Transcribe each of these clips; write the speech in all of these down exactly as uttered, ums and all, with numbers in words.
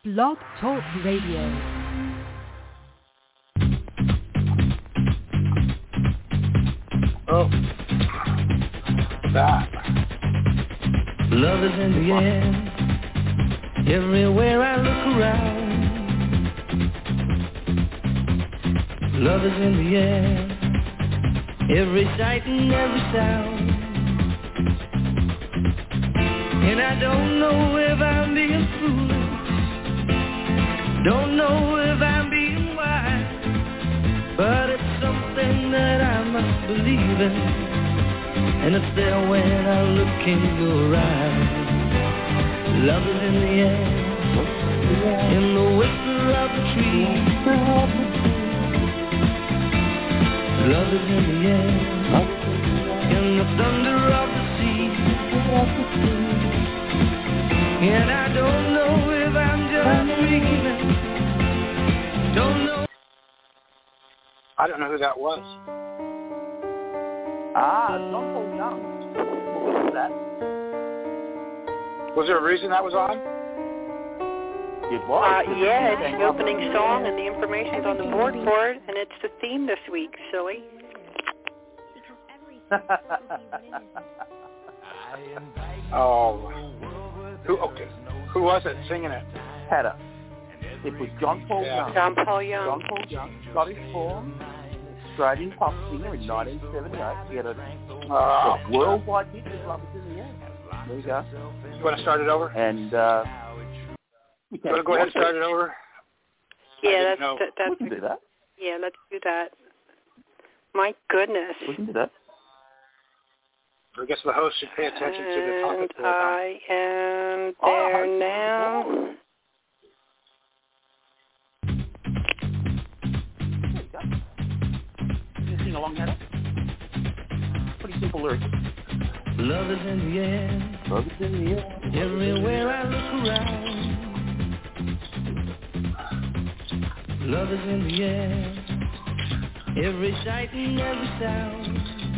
Blog Talk Radio. Oh, that. Love is in the air, everywhere I look around. Love is in the air, every sight and every sound. And I don't know if I'm being foolish, don't know if I'm being wise, but it's something that I must believe in, and it's there when I look in your eyes. Love is in the air, in the whisper of the tree. Love is in the air, in the thunder of the sea. And I don't know if I'm just dreaming, don't know. I don't know who that was. Ah, John Paul Young. What was that? Was there a reason that was on? It was. Uh, yeah, it's the opening song and the information's on the board for it, and it's the theme this week, silly. Oh, who? Okay, who was it singing it? Hatter. It was John Paul Yeah. Young. John Paul Young. John Paul Young. Scottish born Australian pop singer in nineteen seventy-eight. He had a, Uh, a worldwide hit with Love Is in the Air. There you go. you want to start it over? And uh, we You want to go ahead and start it over? I Yeah, didn't that's, know. that, We that's can do that. yeah. Let's do that. My goodness. We can do that. I guess the host should pay attention to the And topic. there, huh? I am Oh, there I- now. There you go. Can you sing along, Hatter? Pretty simple lyrics. Love is in the air, Love is in the air. everywhere I look around. Love is in the air, every sight and every sound.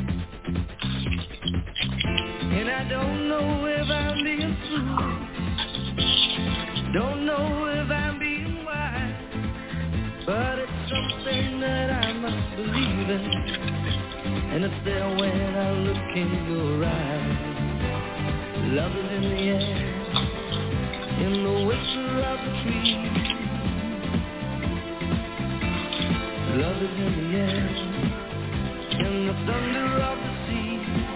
And I don't know if I'm being foolish, don't know if I'm being wise, but it's something that I must believe in, and it's there when I look in your eyes. Love is in the air, in the whisper of the tree. Love is in the air, in the thunder of the sea.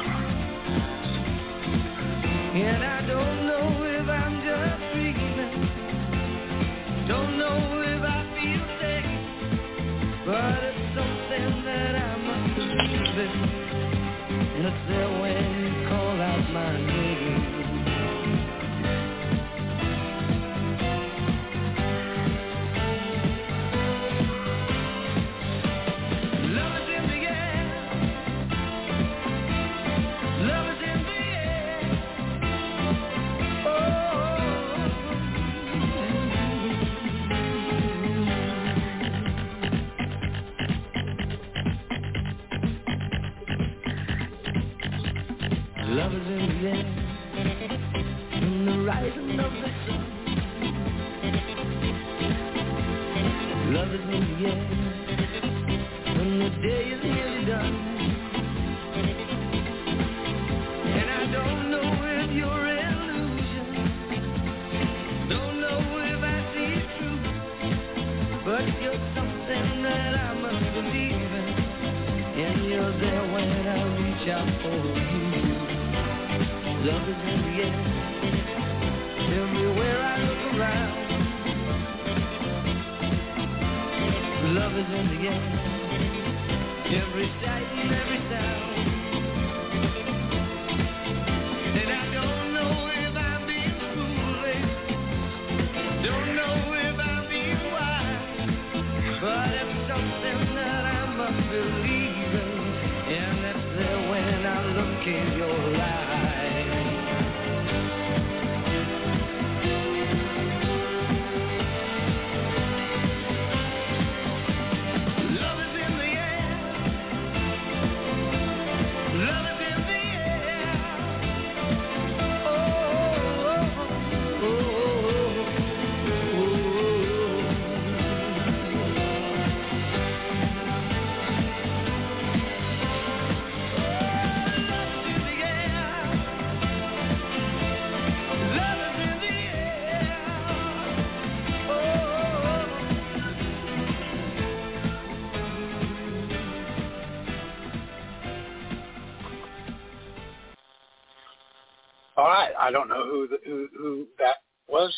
And I don't know if I'm just dreaming, don't know if I feel safe, but it's something that I must believe in, and it's there when you call out my name. Love is in the air, love is in the air. Love is in the air, in the rising of the sun. Love is in the air, when the day is nearly done. And I don't know if you're an illusion, don't know if I see it true, but you're something that I must believe in, and you're there when I reach out for you. Love is in the air, everywhere I look around. Love is in the air, every sight and every sound. And I don't know if I'm being foolish, don't know if I'm being wise, but it's something that I must believe in, and that's there when I look in your eyes. Love is in the air, All right. I don't know who the, who who that was.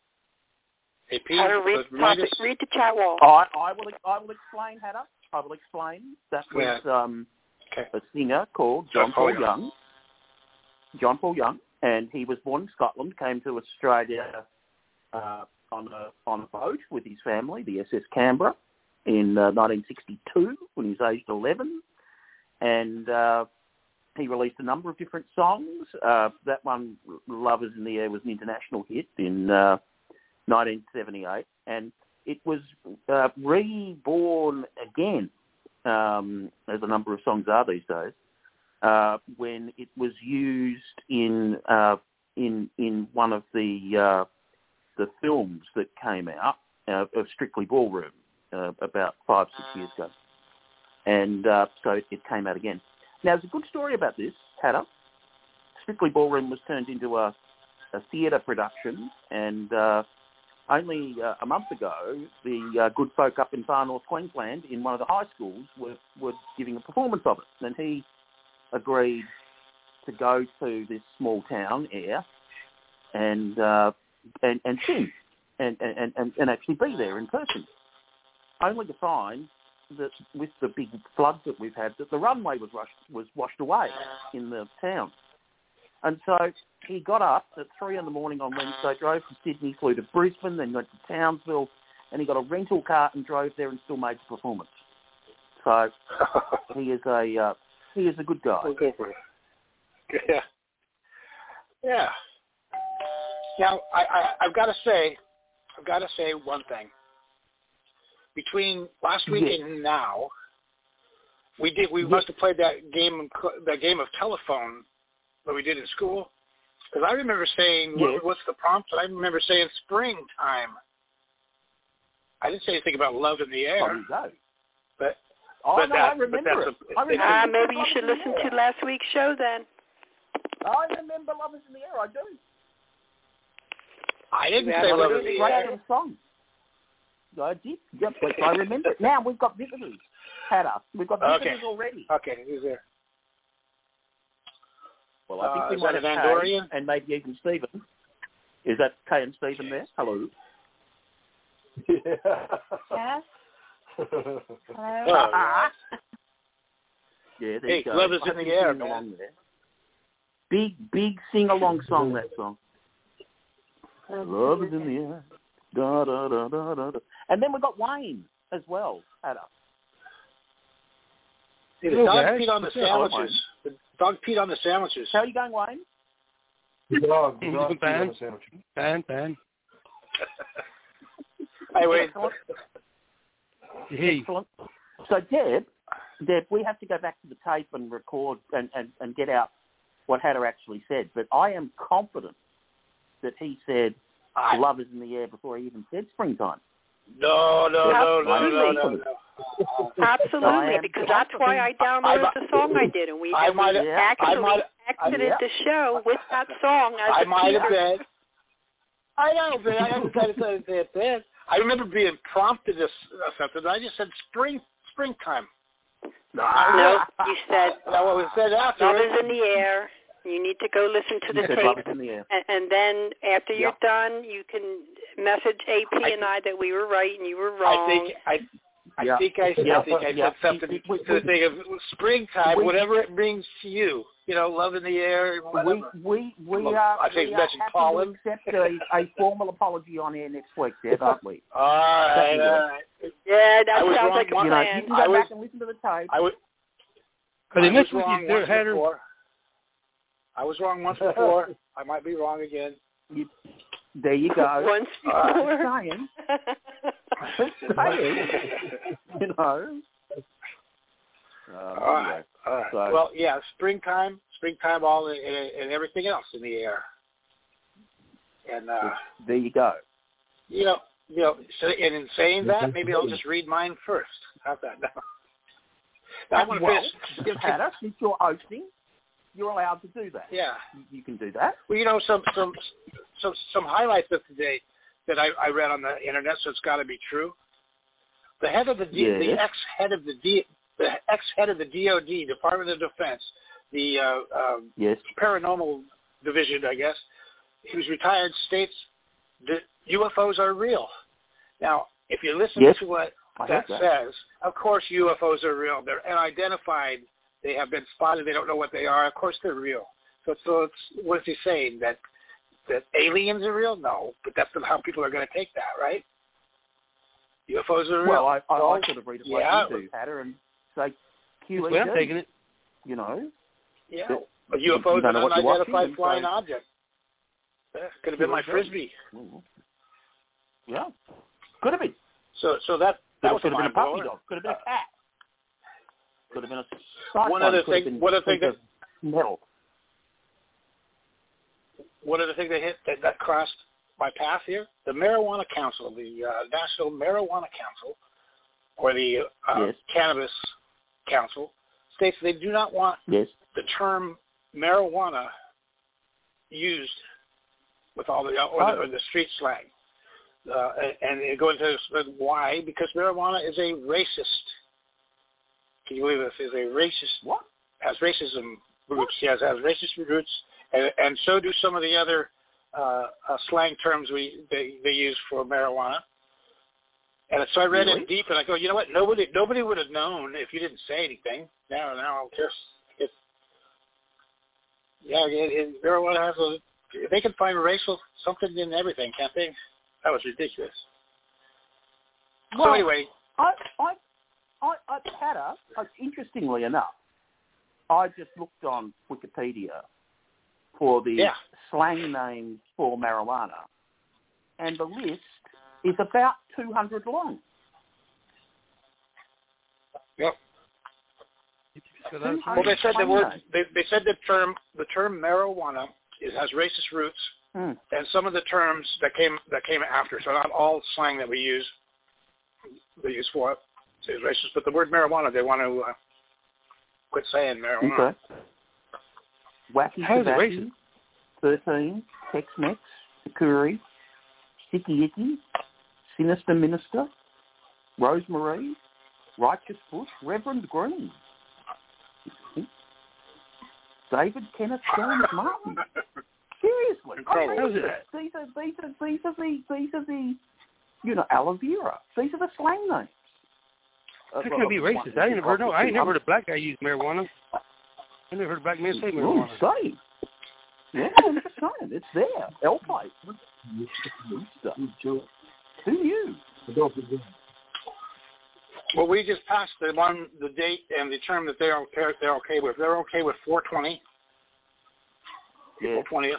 A P. How to read, topic, read the chat wall. I, I will. I will explain, Hannah. I will explain. That was Yeah. um, Okay. a singer called John Paul Young. John Paul Young, and he was born in Scotland. Came to Australia uh, on a on a boat with his family, the S S Canberra, in uh, nineteen sixty-two when he was aged eleven, and uh, he released a number of different songs. Uh, that one, "Love Is in the Air," was an international hit in uh, nineteen seventy-eight, and it was uh, reborn again, um, as a number of songs are these days, uh, when it was used in uh, in in one of the uh, the films that came out uh, of Strictly Ballroom uh, about five six years ago, and uh, so it came out again. Now, there's a good story about this, Hannah. Strictly Ballroom was turned into a, a theatre production, and uh, only uh, a month ago, the uh, good folk up in far north Queensland, in one of the high schools, were, were giving a performance of it. And he agreed to go to this small town, Ayr, and uh, and, and sing, and, and, and, and actually be there in person. Only to find that with the big floods that we've had, that the runway was rushed, was washed away in the town. And so he got up at three in the morning on Wednesday, drove from Sydney, flew to Brisbane, then went to Townsville, and he got a rental car and drove there and still made the performance. So he is a uh, he is a good guy. Yeah. Yeah. Now I, I I've got to say, I've got to say one thing. Between last week yes. and now, we did we yes. must have played that game that game of telephone that we did in school. Because I remember saying, yes. what, what's the prompt? I remember saying springtime. I didn't say anything about love in the air. Oh, you go. But, oh, but no, that, I remember but it. I remember uh, it. maybe you should listen to last week's show then. I remember Love Is in the Air, I do. I didn't yeah, say Love Love in the Air. Great song. I did. Yep, I remember it. Now we've got visitors, Hannah. We've got visitors okay. already. Okay, who's there? Well, I think uh, we is might that have an Andorian? Kay and maybe even Stephen. Is that Kay and Stephen there? Hello. Yeah. Yes. Hello. Oh, yeah, there hey, you go. Love Is in the Air, man. Along there. Big, big sing-along song, that song. Love Is in the Air. Da, da, da, da, da, da. And then we've got Wayne as well, Hannah. See, the dog peed on the sandwiches. The dog peed on the sandwiches. How are you going, Wayne? The dog, the dog peed Fan. on the sandwich. Fan, fan. Hey, wait. Hey. Excellent. So, Deb, Deb, we have to go back to the tape and record and, and, and get out what Hannah actually said. But I am confident that he said I, love is in the air before he even said springtime. No, no, no, no, no, no, no. Absolutely, because that's why I downloaded the song I did, and we, I and might we have, actually I might, exited I, the show with that song as I the might have teaser. been. I know, but I haven't said it then. I remember being prompted to something. I just said spring, springtime. No, you said That's what we said after. love is in the air. You need to go listen to the You said tape, love is in the air. and, and then after you're Yep. done, you can message A P I, and I that we were right and you were wrong. I think I, I Yep. think I, Yep. I think I said Yep. something We- we- to the thing of springtime, we- whatever it brings to you. You know, love in the air. Whatever. We we we Well, are. I think we you are mentioned happy pollen. to accept a, a formal apology on air next week, Deb, aren't we? All right, Certainly. all right. Yeah, that I was sounds wrong like a one- You know, plan. you can I go was- back and listen to the tape. I was. But I in was this week, wrong you once had her. before. I was wrong once before. I might be wrong again. You, there you go. Once Uh, before. Saying, saying, you know. Um, all right, anyway, all right. so- Well, yeah, springtime, springtime, all and, and everything else in the air. And uh, there you go. you know, you know, so, and in saying that, maybe I'll just read mine first. How's that? No. I want to well, finish. Hannah, since you're hosting, you're allowed to do that. Yeah. You, you can do that. Well, you know, some some some some highlights of today that I, I read on the internet, so it's got to be true. The head of the D, Yes. the ex head of the D, the ex head of the D O D, Department of Defense, the uh, uh, Yes. paranormal division, I guess. He was retired, states that U F Os are real. Now, if you listen yes, to what I that, that says, of course U F Os are real. They're unidentified. They have been spotted. They don't know what they are. Of course they're real. So, so it's, what is he saying? That that aliens are real? No, but that's how people are going to take that, right? U F Os are real. Well, I, I, well, I sort of read it like yeah. you do, Hatter, and say Q E D. Well, I'm taking it. You know? Yeah. But, a U F O is an unidentified flying so, object. Yeah, could have been my Frisbee. Yeah. Could have been. So so that, that was could a have been a puppy mind-blower. dog. Could have been a cat. Could have been a cyclone. One other could have thing, been one other thing that, metal. one other thing they hit that, that crossed my path here, the Marijuana Council, the uh, National Marijuana Council, or the uh, yes. Cannabis Council, states they do not want yes. the term marijuana used with all the, or the, or the street slang. Uh, and it goes into why, because marijuana is a racist. Can you believe this? Is a racist, what? Has racism roots, yes, has racist roots, and, and so do some of the other uh, uh, slang terms we they, they use for marijuana. And so I read really? in deep, and I go, you know what? Nobody nobody would have known if you didn't say anything. Now, now, just it's yeah, it, it, marijuana has a. They can find racial something in everything, can't they? That was ridiculous. Well, so anyway, I, I, I, I had a. Uh, interestingly enough, I just looked on Wikipedia for the yeah. slang names for marijuana, and the list is about two hundred long. Yep. Well, they said the word. They, they said the term the term marijuana it has racist roots, hmm. and some of the terms that came that came after. So not all slang that we use they use for it is racist, but the word marijuana they want to uh, quit saying marijuana. Okay. Wacky How is it Tobacco, racist? thirteen, Tex-Mex, Sakuri, Sticky Icky, Sinister Minister, Rosemary, Righteous Bush, Reverend Green, David Kenneth James Martin. Seriously, I mean, these are these are these are the these are the you know aloe vera. These are the slang names. How can it be racist? I ain't never heard. No, I ain't never heard a black guy use marijuana. I never heard a black man say marijuana. Oh, same. Yeah, I'm just saying, it's there. L-pipe. Who knew? Well, we just passed the one, the date and the term that they're okay, they're okay with. They're okay with four twenty, yeah. April twentieth,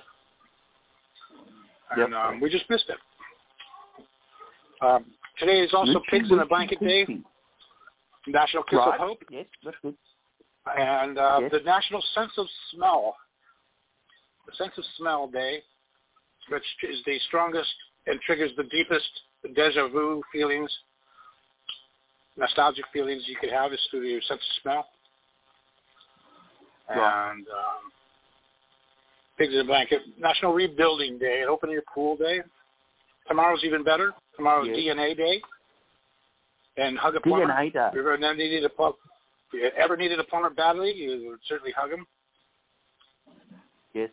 and yep. um, we just missed it. Um, today is also Lucy, Pigs in a Lucy, Blanket Lucy. Day, National Kiss right. of Hope, yes, that's good. and uh, yes. the National Sense of Smell. The Sense of Smell Day, which is the strongest and triggers the deepest deja vu feelings, nostalgic feelings you could have is through your sense of smell. Right. And um, Pigs in a Blanket, National Rebuilding Day, and Open Your Pool Day. Tomorrow's even better. Tomorrow's yes. D N A Day. And Hug a D N Plumber. A Day. If you ever needed a, plumber, if you ever needed a plumber badly, you would certainly hug him. Yes.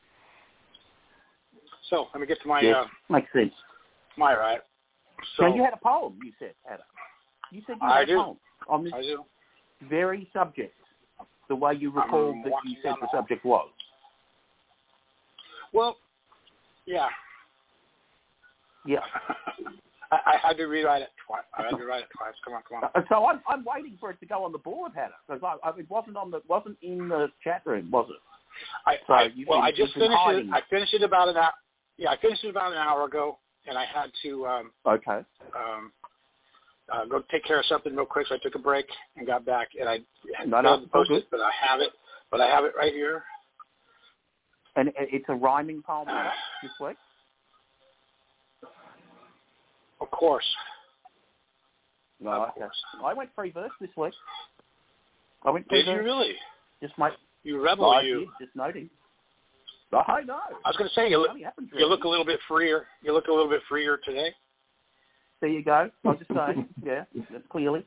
So let me get to my yes. uh, Makes sense. my right. So now, you had a poem, you said, Adam. You said you I had do. a poem on this I do. very subject, the way you recalled I'm that you said the off. subject was. Well, yeah. Yeah. I, I had to rewrite it twice. I had to write it twice. Come on, come on. Uh, so I'm I'm waiting for it to go on the board, Hannah, because I, I, it wasn't on the wasn't in the chat room, was it? I, So I you've well, been- I just you've been finished hiding it. I finished it about an hour. Yeah, I finished it about an hour ago, and I had to um, Okay. um, uh, go take care of something real quick. So I took a break and got back, and I No, no, failed to post all it, but I have it. But I have it right here. And it- it's a rhyming poem Hannah, this week. Of course. No, Of okay. course. I went free verse this week. I went free Did you verse. really? Just my. You rebel, I you. did, just noting. I know. I was going to say you look. It happens, You really. look a little bit freer. You look a little bit freer today. There you go. I was just saying. Yeah, clearly.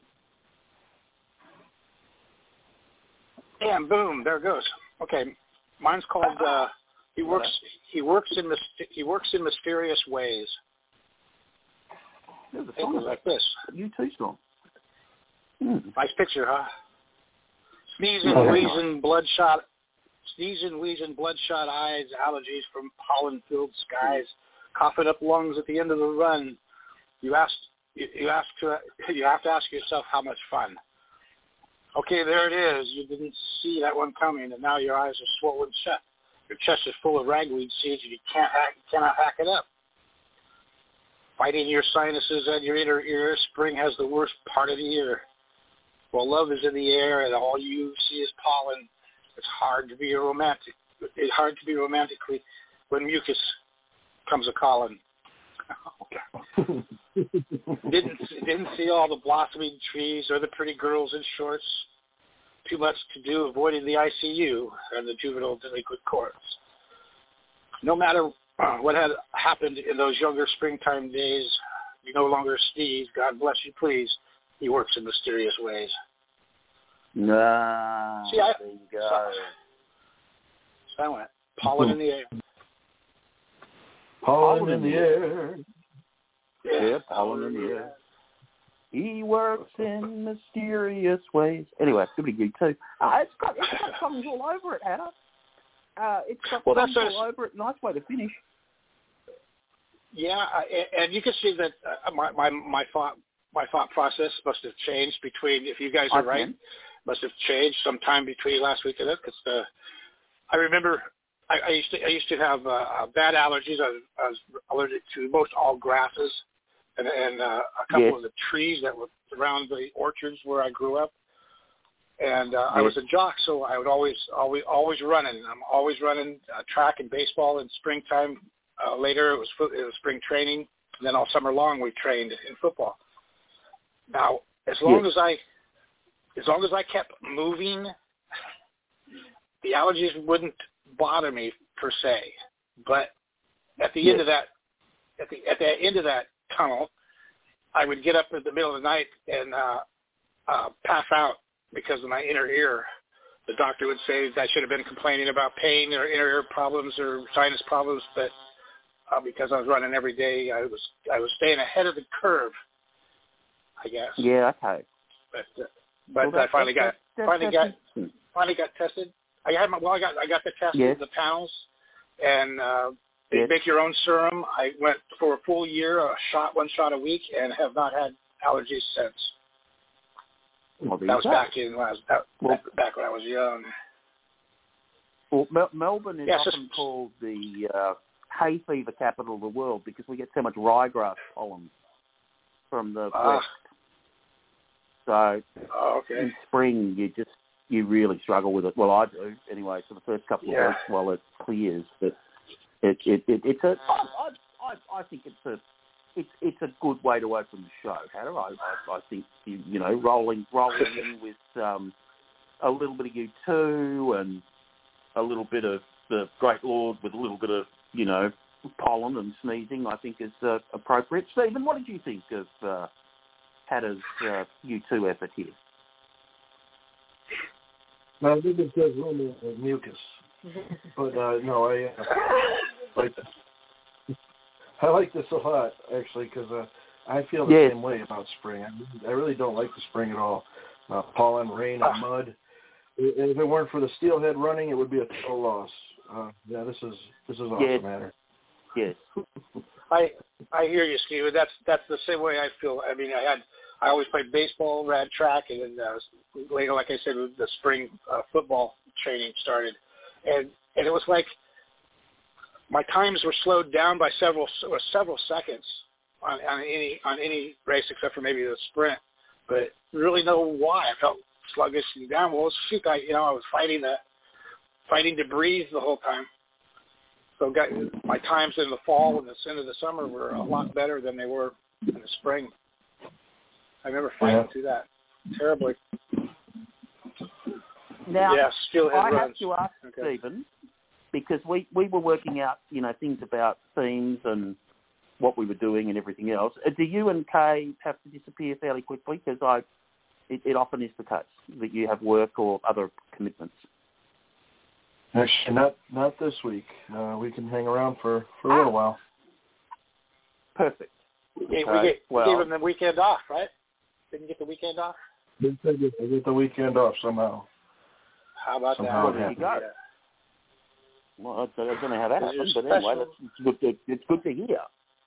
And boom, there it goes. Okay, mine's called uh, He works. He works in myst- He works in mysterious ways. There's a It was like this. You too, song. Hmm. Nice picture, huh? Sneezing, Oh, wheezing, bloodshot. Sneezing, wheezing, bloodshot eyes, allergies from pollen-filled skies, coughing up lungs at the end of the run. You ask. You, you ask to. You have to ask yourself how much fun. Okay, there it is. You didn't see that one coming, and now your eyes are swollen shut. Your chest is full of ragweed seeds, and you can't hack, cannot hack it up. Fighting your sinuses and your inner ear, spring has the worst part of the year. While love is in the air and all you see is pollen, it's hard to be a romantic. It's hard to be romantically when mucus comes a calling. Okay. didn't didn't see all the blossoming trees or the pretty girls in shorts. Too much to do avoiding the I C U and the juvenile delinquent courts. No matter uh, what had happened in those younger springtime days, you no longer sneeze. God bless you, please. He works in mysterious ways. Nah, See, I, there you go. So, so I went pollen in the air. Pollen in the air. Yeah, Yeah, pollen in the air. He works in mysterious ways. Anyway, it's going to be good too. Uh, it's got, it's got songs all over it, Hannah. Uh, it's got well, songs that's all over it. Nice way to finish. Yeah, I, and you can see that uh, my, my my thought my thought process must have changed between. If you guys are I right, can. must have changed sometime between last week and that. Because uh, I remember I, I used to I used to have uh, uh, bad allergies. I was, I was allergic to most all grasses. And, and uh, a couple yes. of the trees that were around the orchards where I grew up. And uh, yes. I was a jock, so I would always, always, always running. I'm always running uh, track and baseball in springtime. Uh, later, it was foot, it was spring training. And then all summer long, we trained in football. Now, as long yes. as I, as long as I kept moving, the allergies wouldn't bother me per se. But at the yes. end of that, at the at the end of that tunnel, I would get up in the middle of the night and uh, uh, pass out because of my inner ear. The doctor would say that I should have been complaining about pain or inner ear problems or sinus problems, but uh, because I was running every day, I was I was staying ahead of the curve, I guess. Yeah. Okay. But uh, but well, I finally got that's, finally that's, got finally got tested. I had my well, I got I got the test yes. the panels, and uh, they yes. make your own serum. I went for a full year, a shot, one shot a week, and have not had allergies since. Well, that was go. back in when I was back, well, back, back when I was young. Well, Mel- Melbourne is yeah, often just, called the uh, hay fever capital of the world because we get so much ryegrass pollen from the uh, west. So oh, okay. in spring, you just you really struggle with it. Well, I do anyway. For the first couple of yeah. weeks while it clears, but it it, it it's a I, I I think it's a it's it's a good way to open the show, Hannah. I I, I think you, you know rolling rolling in with um, a little bit of U two and a little bit of the Great Lord with a little bit of you know pollen and sneezing, I think is uh, appropriate. Stephen, what did you think of uh, Hannah's uh, U two effort here? No, I think it says women with mucus, but uh, no, I uh, like I like this a lot actually because uh, I feel the yes. same way about spring. I, I really don't like the spring at all. Uh, pollen, rain, and mud. If it weren't for the steelhead running, it would be a total loss. Uh, yeah, this is this is awesome, yes. Matter. Yes. I I hear you, Steven. That's that's the same way I feel. I mean, I had I always played baseball, ran track, and then uh, later, like I said, the spring uh, football training started, and and it was like my times were slowed down by several several seconds on, on any on any race except for maybe the sprint, but really know why I felt sluggish and down. Well, shoot, I you know I was fighting the fighting to breathe the whole time. So got, my times in the fall and the end of the summer were a lot better than they were in the spring. I remember fighting yeah. through that terribly. Now, yeah, steelhead I runs. have to ask okay. Stephen, because we, we were working out, you know, things about themes and what we were doing and everything else. Do you and Kay have to disappear fairly quickly? Because I, it, it often is the case that you have work or other commitments. Actually, not not this week. Uh, we can hang around for, for a Ah. little while. Perfect. We gave, Okay, we gave, well- we gave him the weekend off, right? Didn't get the weekend off? I get the weekend off somehow. How about Somehow that? it There you go. Well, I don't know how that Is happened, your but anyway, special- that's, it's good to it's good to hear.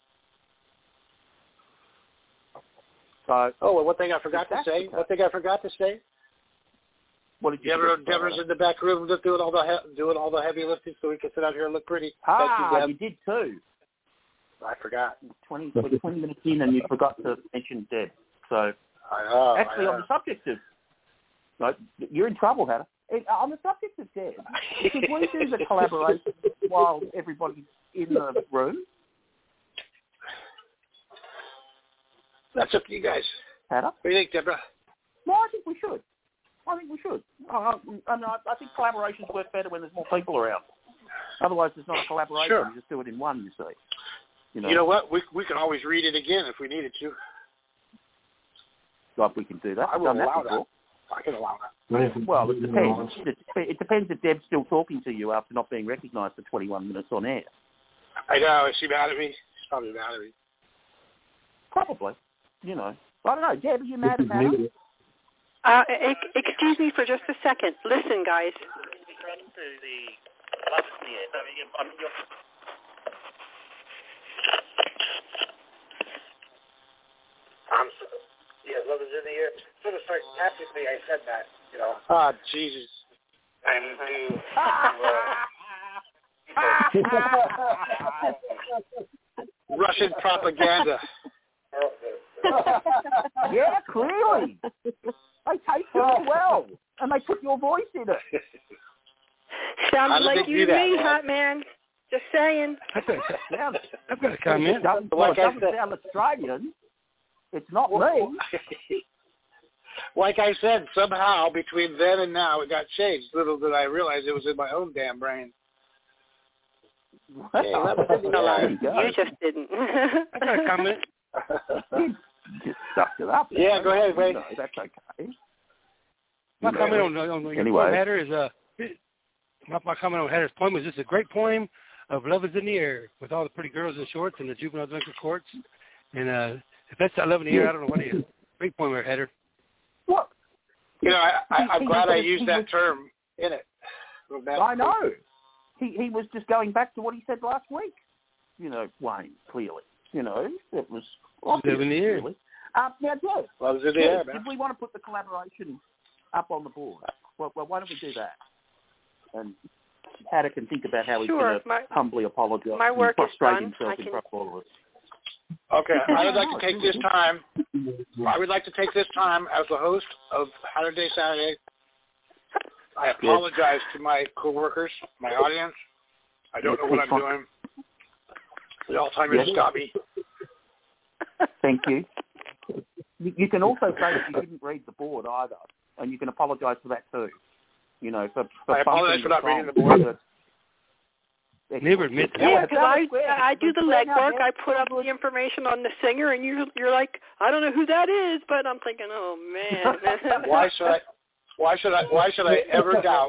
So, Oh, well, one thing I forgot to say. One thing I forgot to say. what did you? Deborah, forget? Deborah's in the back room doing all the he- doing all the heavy lifting, so we can sit out here and look pretty. Ah, Thank you, Deb. you did too. I forgot. twenty, twenty minutes in, and you forgot to mention Deb. So, I know. actually, I know. on the subject of, no, you're in trouble, Hannah. It, on the subject of Deb, could we do the collaboration while everybody's in the room? That's up to you guys. Hannah? What do you think, Deborah? No, I think we should. I think we should. I, I, I think collaborations work better when there's more people around. Otherwise, it's not a collaboration. Sure. You just do it in one, you see. You know, You know what? We we can always read it again if we needed to. like we can do that. I We've will done that allow before. that. I can allow that. Well, it depends. It, it depends if Deb's still talking to you after not being recognised for twenty-one minutes on air. I know. Is she mad at me? She's probably mad at me. Probably. You know. I don't know. Deb, are you mad at Hannah? Uh, e- excuse me for just a second. Listen, guys. I'm so, yeah, love is in the air. Sort of sarcastically, I said that, you know. Ah, Jesus. I'm due to, uh, Russian propaganda. Yeah, clearly. They take you as well, and they put your voice in it. Sounds How did like they you do to that, me, man? hot man. Just saying. I've got, Sounds, I've got a comment. it doesn't, well, it doesn't sound Australian. It's not me. Like I said, somehow between then and now it got changed. Little did I realize it was in my own damn brain. Hey, that was in the There you go. You just didn't. I've got a comment. You just sucked it up. Yeah, go ahead, Wade. No, that's okay. My You know, comment on, on your anyway. poem header is uh, my, my comment on Heather's poem is this: a great poem of love is in the air with all the pretty girls in shorts and the juvenile delinquent courts. And uh, if that's not love in the air, I don't know what is. Great poem there, Heather. What? You know, I, I, I'm He- glad he I was- used he that was- term in it. I know. He he was just going back to what he said last week. You know, Wayne, clearly. You know, it was obvious, Love in the air. really. Uh, now, Jeff, Love is in the Jeff, air, man. if we want to put the collaboration up on the board, well, well why don't we do that? And Haddow can think about how he's Sure, going to my- humbly apologise my and work is frustrate done. himself I in can- front of all of us. Okay, I would like to take this time. I would like to take this time as the host of Saturday Saturday. I apologize to my coworkers, my audience. I don't know what I'm doing. The Alzheimer's Yes. got me. Thank you. You you can also say that you didn't read the board either, and you can apologise for that too. You know, for, for I apologize functioning for not wrong. reading the board. That's- Never admit that. Yeah, because I Square. I do the Square now, legwork. Jeff. I put up the information on the singer, and you you're like, I don't know who that is, but I'm thinking, oh man. Why should I? Why should I? Why should I ever doubt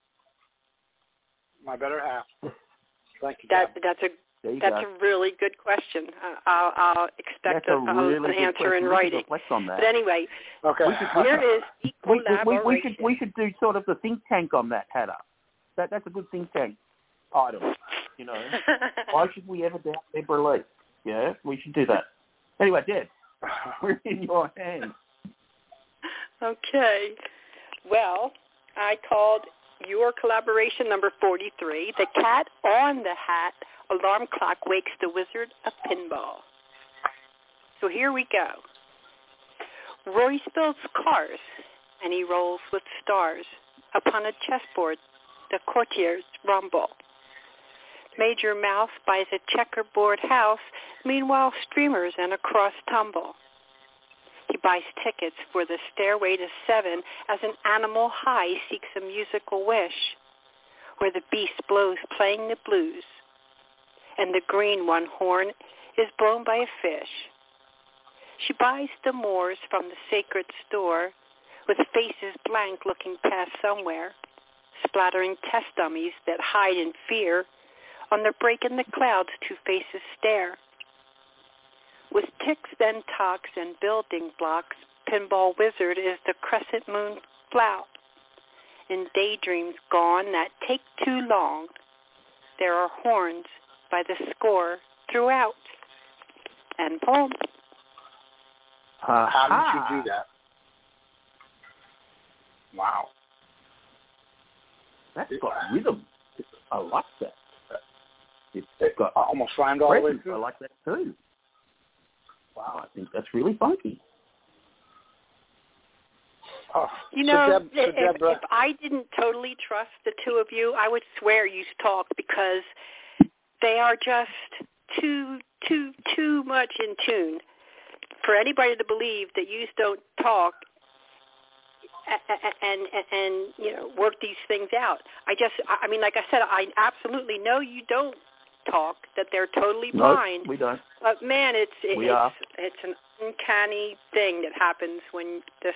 my better half? Thank you. That Deb. that's a There you that's go. a really good question. Uh, I'll I'll expect That's a a, really an good answer question. in We should writing. reflect on that. But anyway, Okay. here is the We, we, we, collaboration. we should we should do sort of the think tank on that, Haddow. That that's a good think tank item. You know, why should we ever doubt Deborah Lee? Yeah, we should do that. Anyway, Deb, we're in your hands. Okay. Well, I called your collaboration number forty-three, The Cat on the Hat Alarm Clock Wakes the Wizard of Pinball. So here we go. Roy builds cars, and he rolls with stars. Upon a chessboard, the courtiers rumble. Major Mouse buys a checkerboard house, meanwhile streamers and a cross tumble. He buys tickets for the Stairway to Seven as an animal high seeks a musical wish, where the beast blows playing the blues, and the green one horn is blown by a fish. She buys the Moors from the sacred store, with faces blank looking past somewhere, splattering test dummies that hide in fear. On the break in the clouds, two faces stare. With ticks, then talks, and building blocks, Pinball Wizard is the crescent moon flout. In daydreams gone that take too long, there are horns by the score throughout. And poem. Uh, how did you do that? Wow. That's got rhythm. I like that. It's it got almost rhymed all the way through. I like that too. Wow. I think that's really funky. Oh, you know, so Deb, so if, Deborah, if I didn't totally trust the two of you, I would swear you talk because they are just too, too, too much in tune for anybody to believe that you don't talk and, and, and, and you know, work these things out. I just, I mean, like I said, I absolutely know you don't talk, that they're totally blind. No, we don't. But man, it's it, we it's are. it's an uncanny thing that happens when this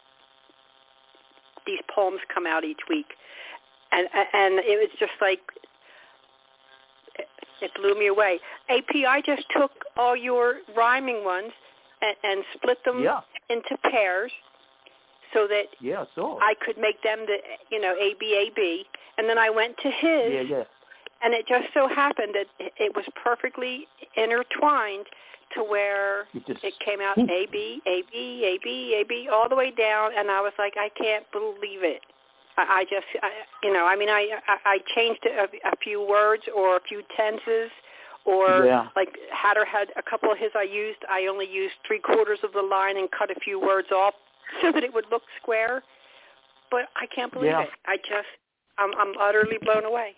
these poems come out each week, and and it was just like it, it blew me away. A P, I just took all your rhyming ones and, and split them yeah. into pairs so that yeah, so. I could make them the you know A B A B, and then I went to his. Yeah, yeah. And it just so happened that it was perfectly intertwined to where it, just, it came out A, B, A, B, A, B, A, B, all the way down. And I was like, I can't believe it. I, I just, I, you know, I mean, I I, I changed a, a few words or a few tenses, or yeah. like Hatter had a couple of his I used. I only used three quarters of the line and cut a few words off so that it would look square. But I can't believe yeah. it. I just, I'm, I'm utterly blown away.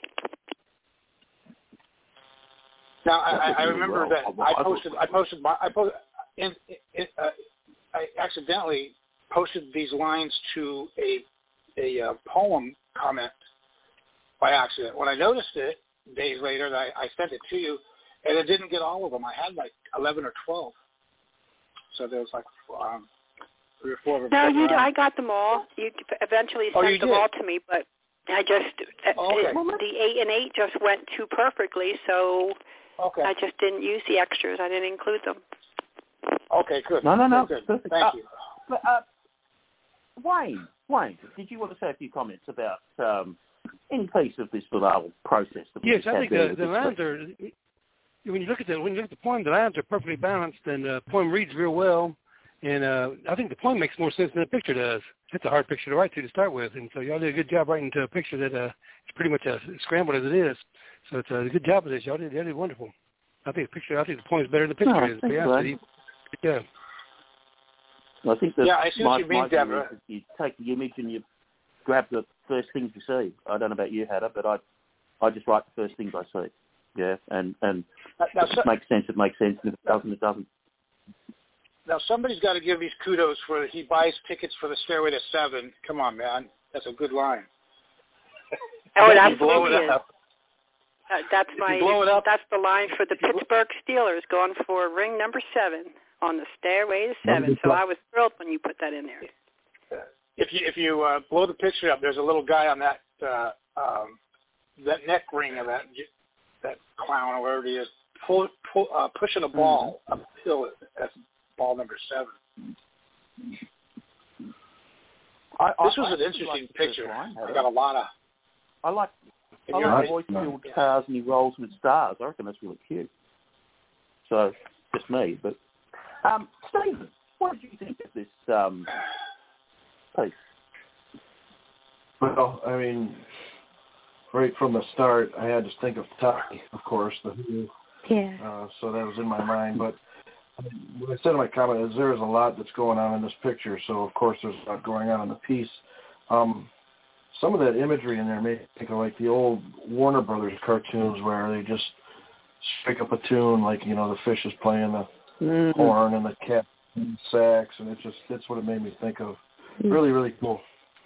Now I, I remember well. that well, I posted. I posted. My, I posted. In, in, uh, I accidentally posted these lines to a a uh, poem comment by accident. When I noticed it days later, I, I sent it to you, and it didn't get all of them. I had like eleven or twelve. So there was like um, three or four of them. No, you. I got them all. You eventually oh, sent you them did? all to me, but I just oh, okay. it, the eight and eight just went too perfectly, so. Okay. I just didn't use the extras. I didn't include them. Okay, good. No, no, no. Good. Perfect. Thank uh, you. But, uh, Wayne, Wayne, did you want to say a few comments about um, any piece of this little process? That we yes, just I had think there the, with the this lines are. When you look at the when you look at the poem, the lines are perfectly balanced, and the poem reads real well. And uh, I think the poem makes more sense than the picture does. It's a hard picture to write to to start with, and so y'all did a good job writing to a picture that uh, is pretty much uh, scrambled as it is. So it's a good job of this. Y'all did, y'all did wonderful. I think the picture. I think the poem is better than the picture oh, is. To be honest with you. Yeah. I think that yeah, I see my, what you mean, my view Deborah. is you take the image and you grab the first things you see. I don't know about you, Hatter, but I, I just write the first things I see. Yeah, and and now, if it makes sense, it makes sense. And if it doesn't, it doesn't. Now somebody's got to give these kudos for he buys tickets for the Stairway to Seven. Come on, man, that's a good line. Oh, that's blow it is. up. Uh, that's my. Blow it up. That's the line for the Pittsburgh Steelers going for ring number seven on the Stairway to Seven. So I was thrilled when you put that in there. If you if you uh, blow the picture up, there's a little guy on that uh, um, that neck ring of that that clown or whatever he is, pull, pull, uh, pushing a ball mm-hmm. uphill. That's ball number seven. I, this I, was I an interesting like picture. Line, I got a lot of. I like. I I like the boy builds cars and he rolls with stars. I reckon that's really cute. So, just me, but um, Stephen, what did you think of this um, piece? Well, I mean, right from the start, I had to think of Tommy, of course, the Who. Yeah. Uh, so that was in my mind. But what I said in my comment is there is a lot that's going on in this picture. So of course, there's a lot going on in the piece. Um, some of that imagery in there made me think of like the old Warner Brothers cartoons where they just strike up a tune, like you know the fish is playing the mm-hmm. horn and the cat and the sax, and it's just that's what it made me think of. Mm-hmm. Really, really cool.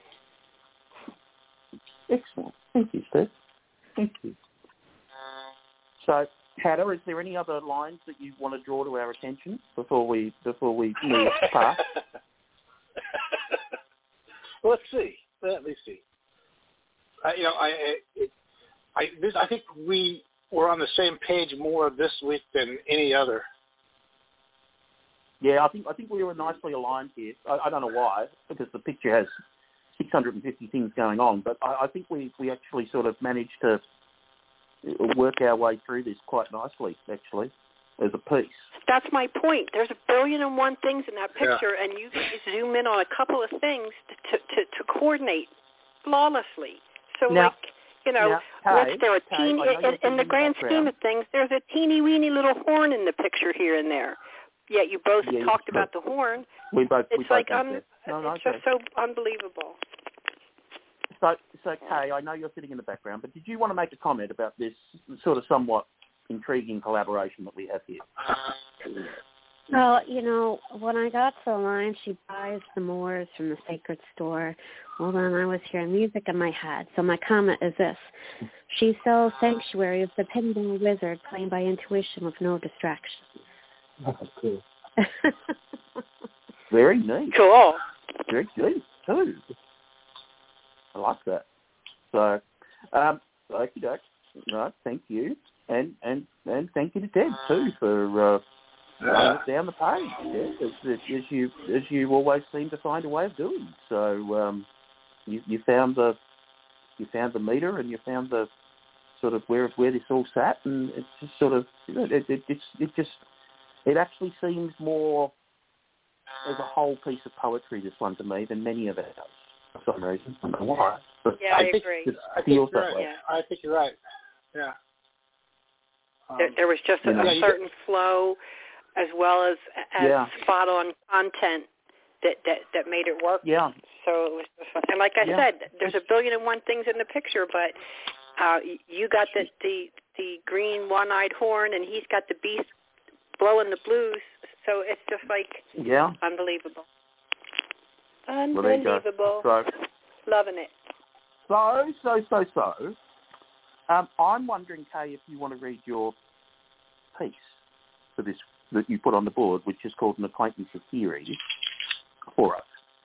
Excellent. Thank you, Steve. Thank you. So, Hatter, is there any other lines that you want to draw to our attention before we before we move past? Let's see. Let me see. I, you know, I, it, I, this, I think we were on the same page more this week than any other. Yeah, I think I think we were nicely aligned here. I, I don't know why, because the picture has six hundred fifty things going on, but I, I think we, we actually sort of managed to work our way through this quite nicely, actually, as a piece. That's my point. There's a billion and one things in that picture, Yeah. and you guys zoom in on a couple of things to to, to coordinate flawlessly. So, Now, like, you know, now, Kay, what's there a Kay, teeny, I know you're in, in the in the grand background. scheme of things, there's a teeny weeny little horn in the picture here and there. Yet you both Yeah, talked but about the horn. We both, we It's both like think um, that. No, no, it's okay. just so unbelievable. So, so Kay, I know you're sitting in the background, but did you want to make a comment about this sort of somewhat intriguing collaboration that we have here? Well, you know, when I got to the line, she buys the Moors from the Sacred Store. Well, then I was hearing music in my head. So my comment is this. She sells Sanctuary of the Pinball Wizard, playing by intuition with no distractions. That's cool. Very neat. Cool. Very good, too. I like that. So, um, okie doke. Right, thank you. And, and, and thank you to Ted, too, for uh, laying it down the page. Yeah, as, as, you, as you always seem to find a way of doing. So um, you, you found the you found the meter and you found the sort of where where this all sat, and it's just sort of, you know, it, it, it's, it just, it actually seems more as a whole piece of poetry, this one, to me, than many of ours, for some reason. I don't know why. But Yeah, I, I think, agree. it I think feels you're that right. way. Yeah. I think you're right. Yeah. Um, There, there was just a, you know, a certain flow, as well as as Yeah. spot on content that, that, that made it work. Yeah. So it was just fun. And like I Yeah. said, there's a billion and one things in the picture, but uh, you got the, the the green one-eyed horn, and he's got the beast blowing the blues. So it's just like Yeah. unbelievable. Well, there you go. Unbelievable. So, Loving it. so, so, so, so. Um, I'm wondering, Kay, if you want to read your piece for this that you put on the board, which is called An Acquaintance of Theory, for us.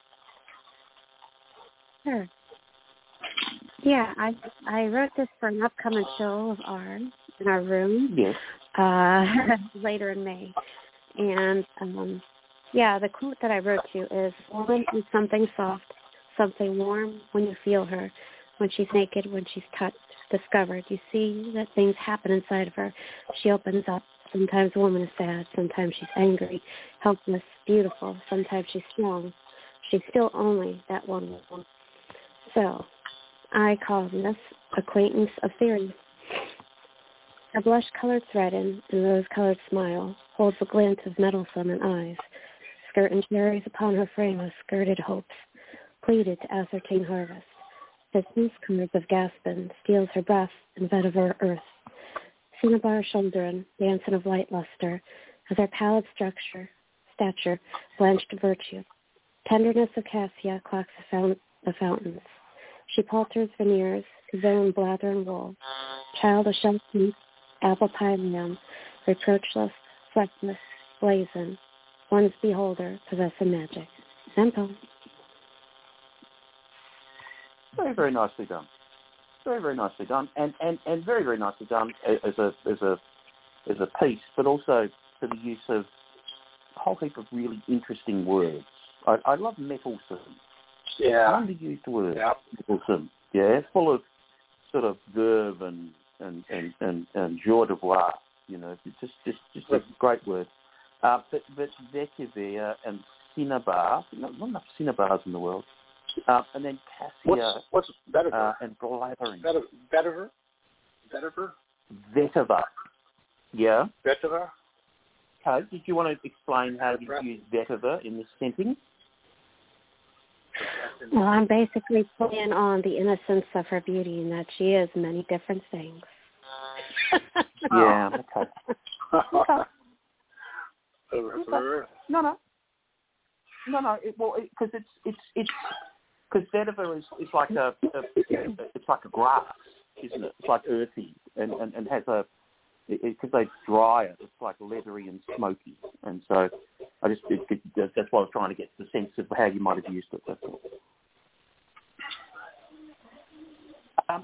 Sure. Yeah, I I wrote this for an upcoming show of ours in our room Yes. uh, later in May. And, um, yeah, the quote that I wrote to is, woman is something soft, something warm when you feel her, when she's naked, when she's touched, discovered. You see that things happen inside of her. She opens up. Sometimes a woman is sad. Sometimes she's angry, helpless, beautiful. Sometimes she's strong. She's still only that one woman. So I call this Acquaintance of Theory. A blush-colored thread and a rose-colored smile holds a glint of mettlesome in eyes. Skirt and cherries upon her frame of skirted hopes, pleaded to ascertain harvest. Distance curves of Gaspin steals her breath and vetiver earth. Cinnabar shouldering, dancing of light luster, as her pallid structure, stature, blanched virtue. Tenderness of cassia clocks the, fount- the fountains. She palters veneers, zone blather and wool. Child of shell teeth, apple pie lamb, reproachless, fleckless, blazon. One's beholder, possessing magic. Simple. Very, very nicely done. Very, very nicely done, and, and, and very, very nicely done as a as a as a piece, but also for the use of a whole heap of really interesting words. I, I love mettlesome. Yeah. Underused word. Yeah. Mettlesome. Yeah, full of sort of verve and and and and, and joie de voir. You know, it's just just just a great word. Uh, but but vetiver and cinnabar. Not, not enough cinnabars in the world. Uh, and then cassia What's, what's vetiver? uh, and blathering. Vetiver? Vetiver? Vetiver? Vetiver. Yeah. Vetiver? Okay. Did you want to explain how you Right. use vetiver in this sentence? Well, I'm basically playing on the innocence of her beauty and that she is many different things. Yeah. Okay. Okay. Vetiver. No, no. No, no. It, well, because it, it's it's it's because vetiver is, is like a, a it's like a grass, isn't it? It's like earthy and, and, and has a because they dry it. It's like leathery and smoky, and so I just it, it, that's why I was trying to get the sense of how you might have used it. That's all. Um,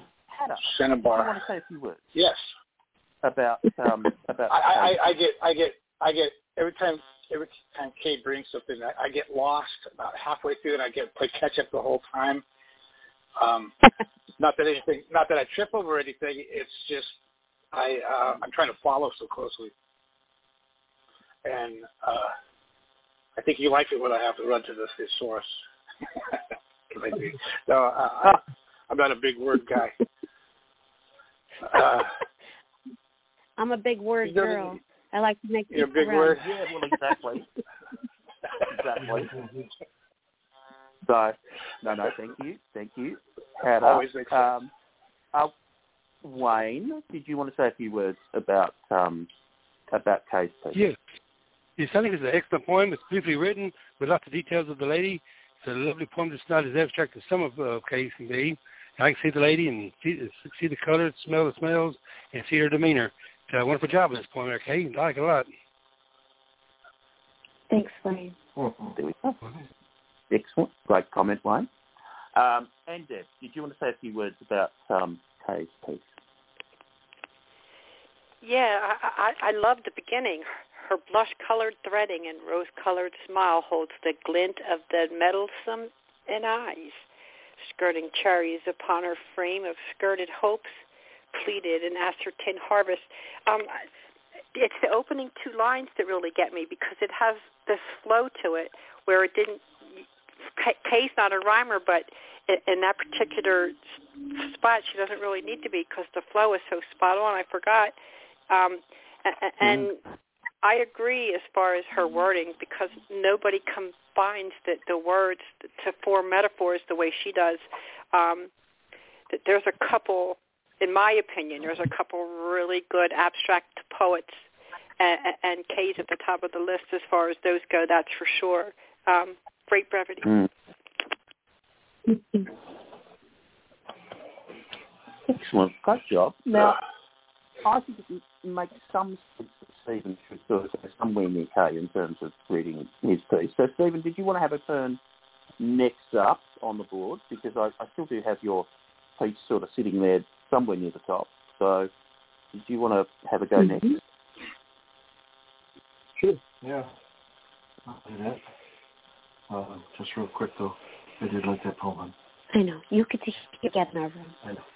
Hatter, Cinnabar. I want to say a few words. Yes. About um, about. I, I, I get I get I get every time every time Kay brings something, I, I get lost about halfway through, and I get play catch up the whole time. Um, not that anything, not that I trip over anything. It's just I uh, I'm trying to follow so closely, and uh, I think you like it when I have to run to the thesaurus. I do. No, uh, I, I'm not a big word guy. Uh, I'm a big word girl. I like to make You're a people big run. word? Yeah, well, exactly. exactly. So, no, no, thank you. Thank you. Hatter. Always makes sense. Um, uh, Wayne, did you want to say a few words about um, about Kay's piece? Yes. Yes, I think it's an excellent poem. It's beautifully written with lots of details of the lady. It's a lovely poem that's not as abstract as some of uh, Kay's can be. I can see the lady and see, see the color, smell the smells, and see her demeanor. So, uh, wonderful job with this poem there, Kay. I like it a lot. Thanks, Wayne. Mm-hmm. There we go. Excellent. Great comment, Wayne. Um, and Deb, did you want to say a few words about um, Kay's piece? Yeah, I, I, I love the beginning. Her blush-colored threading and rose-colored smile holds the glint of the meddlesome in eyes, skirting cherries upon her frame of skirted hopes, pleated and ascertained harvest. Um, it's the opening two lines that really get me because it has this flow to it where it didn't. Kay's not a rhymer, but in that particular spot, she doesn't really need to be because the flow is so spot on. I forgot, um, and mm-hmm. I agree as far as her wording because nobody combines the, the words to form metaphors the way she does. Um, there's a couple, in my opinion, there's a couple really good abstract poets, and, and Kay's at the top of the list as far as those go. That's for sure. Um, great brevity. Mm. Excellent. Great job. Now, I think it makes some sense that Stephen should sort of go somewhere near Kay in terms of reading his piece. So, Stephen, did you want to have a turn next up on the board? Because I, I still do have your piece sort of sitting there somewhere near the top. So, did you want to have a go mm-hmm. next? Sure. Yeah. I'll do that. Uh, just real quick, though. I did like that poem. I know. You could just get in our room. I know.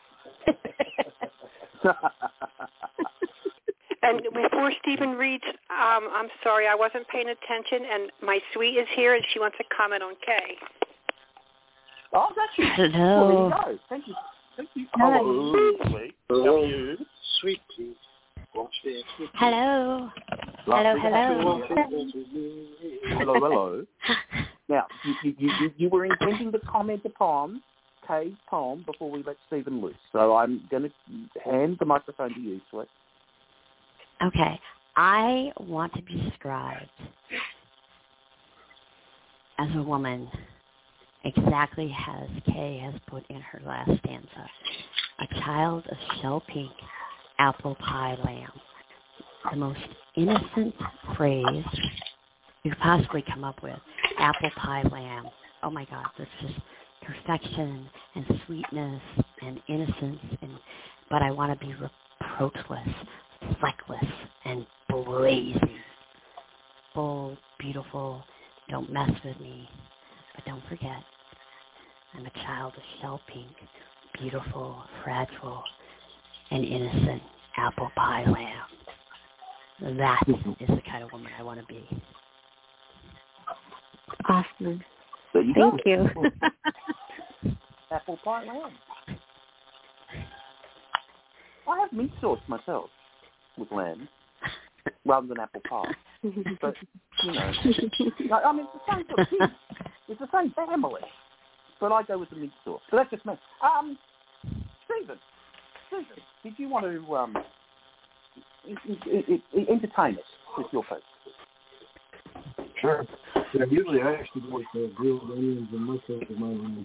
And before Stephen reads, um, I'm sorry, I wasn't paying attention, and my sweet is here, and she wants to comment on Kay. Oh, that's you. Hello. Well, there you go. Thank you. Thank you. Hi. Oh, sweet. Hello. You. Sweet tea. Hello. Hello, hello. Hello, hello. Now, you, you, you, you were intending to comment upon Kay's poem before we let Stephen loose. So I'm going to hand the microphone to you, Sweet. Okay. I want to be described as a woman exactly as Kay has put in her last stanza. A child of shell pink, apple pie lamb. The most innocent phrase you could possibly come up with. Apple pie lamb. Oh my God, that's just perfection and sweetness and innocence. And but I want to be reproachless, fleckless, and blazing. Bold, beautiful. Don't mess with me. But don't forget, I'm a child of shell pink, beautiful, fragile, and innocent apple pie lamb. That is the kind of woman I want to be. Awesome. There you Thank go. you. Apple pie lamb. I have meat sauce myself with lamb rather than apple pie. But, you know, I mean, it's the same sort of thing. It's the same family. But I go with the meat sauce. So that's just me. Um, Stephen, Stephen, did you want to um, entertain us with your piece? Sure. Yeah, usually I actually go with the grilled onions and mushrooms in my room.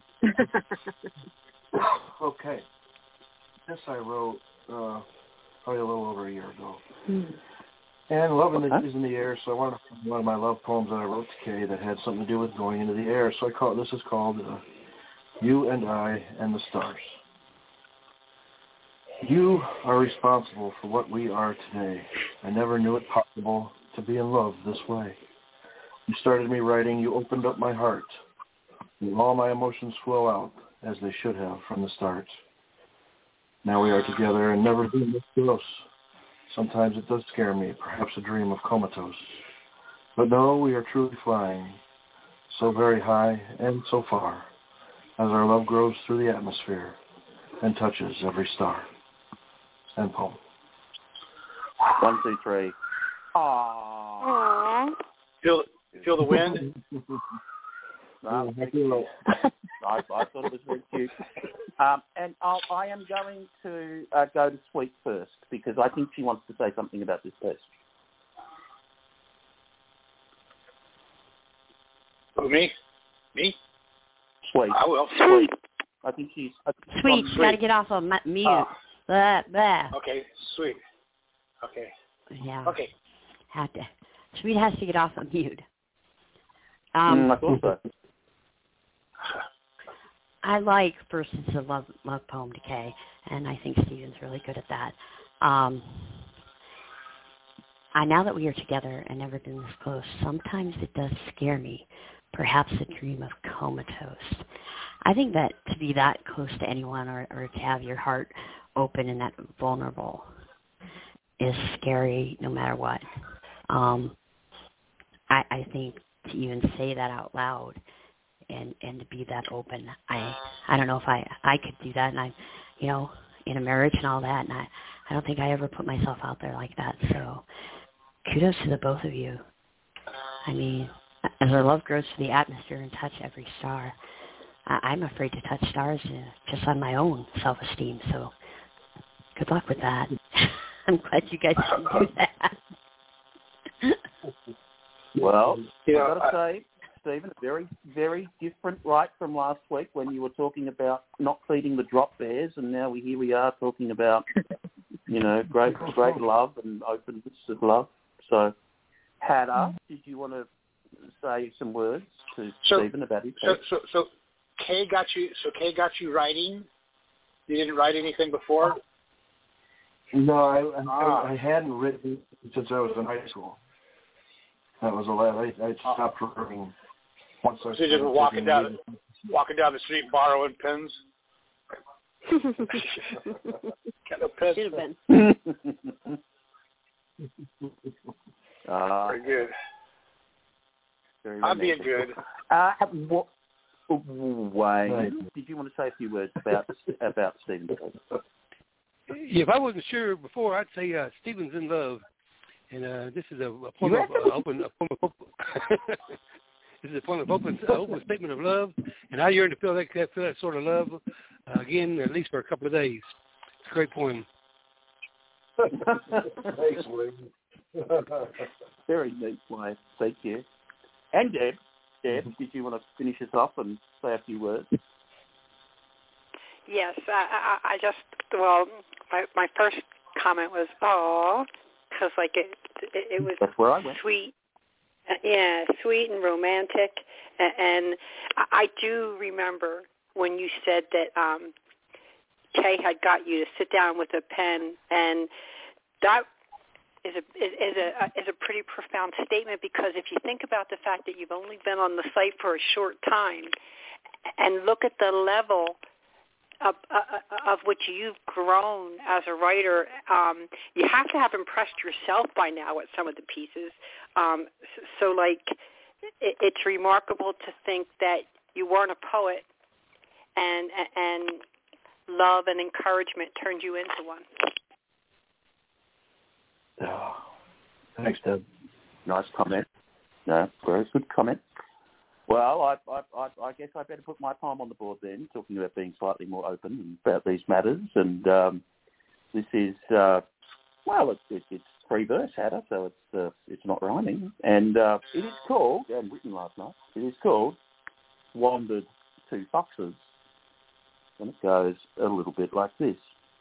Okay. This I wrote uh, probably a little over a year ago. Mm. And Love okay. is in the Air, so I wanted to find one of my love poems that I wrote to Kay that had something to do with going into the air. So I call it, this is called uh, You and I and the Stars. You are responsible for what we are today. I never knew it possible to be in love this way. You started me writing, you opened up my heart. And all my emotions flow out, as they should have from the start. Now we are together and never been this close. Sometimes it does scare me, perhaps a dream of comatose. But no, we are truly flying, so very high and so far, as our love grows through the atmosphere and touches every star. And poem. One, two, three. Aww. Feel, feel the wind? No, I, I thought it was very cute. Um, and I'll, I am going to uh, go to Sweet first because I think she wants to say something about this piece. Who, me? Me? Sweet. I will. Sweet. I think she's... I think Sweet, she's you got to get off of mu- mute. Oh. Blah, blah. Okay, sweet. Okay. Yeah. Okay. Have to. Sweet has to get off of mute. Um, Um, mm, I thought so. I like verses of love, love poem decay, and I think Stephen's really good at that. Um, I now that we are together and never been this close, sometimes it does scare me, perhaps a dream of comatose. I think that to be that close to anyone or, or to have your heart open and that vulnerable is scary no matter what. Um, I, I think to even say that out loud and, and to be that open, I I don't know if I, I could do that, and I, you know, in a marriage and all that, and I, I don't think I ever put myself out there like that, so kudos to the both of you. I mean, as our love grows through the atmosphere and touch every star, I, I'm afraid to touch stars uh, just on my own self-esteem, so good luck with that. I'm glad you guys can do that. Well, You I've know, got to say, Stephen, very, very different right from last week when you were talking about not feeding the drop bears, and now we here we are talking about, you know, great, great love and openness of love. So, Hannah, did you want to say some words to so, Stephen about his so, piece? so, so, Kay got you. So Kay got you writing. You didn't write anything before. No, I, I, I hadn't written since I was in high school. That was a lot. I, I stopped writing once I So you just were walking taking down, leave. walking down the street borrowing pens. Got no pens. Should have been. uh, Very good. very I'm being romantic. good. Uh, what, Wayne, Right. did you want to say a few words about about Stephen? Yeah, if I wasn't sure before, I'd say uh, Stephen's in love, and uh, this is a, a poem of uh, open. A poem of open this is a poem of open, uh, open statement of love, and I yearn to feel that feel that sort of love uh, again, at least for a couple of days. It's a great poem. Thanks, William. Very neat, Wayne. Thank you. And Deb, Deb, did you want to finish us off and say a few words? Yes, I, I, I just, well, my, my first comment was, oh, because, like, it, it, it was That's where I went. sweet. Uh, yeah, sweet and romantic. And, and I, I do remember when you said that um, Kay had got you to sit down with a pen, and that is a is, is a is a pretty profound statement, because if you think about the fact that you've only been on the site for a short time, and look at the level Of, uh, of which you've grown as a writer, um, you have to have impressed yourself by now with some of the pieces. Um, so, like, it, it's remarkable to think that you weren't a poet, and and love and encouragement turned you into one. Oh, thanks, Deb. Nice comment. No, very good comment. Well, I, I, I, I guess I better put my poem on the board then, talking about being slightly more open about these matters. And um, this is, uh, well, it's, it, it's free verse, Hatter, so it's uh, it's not rhyming. And uh, it is called, and written last night, it is called Wandered Two Foxes. And it goes a little bit like this.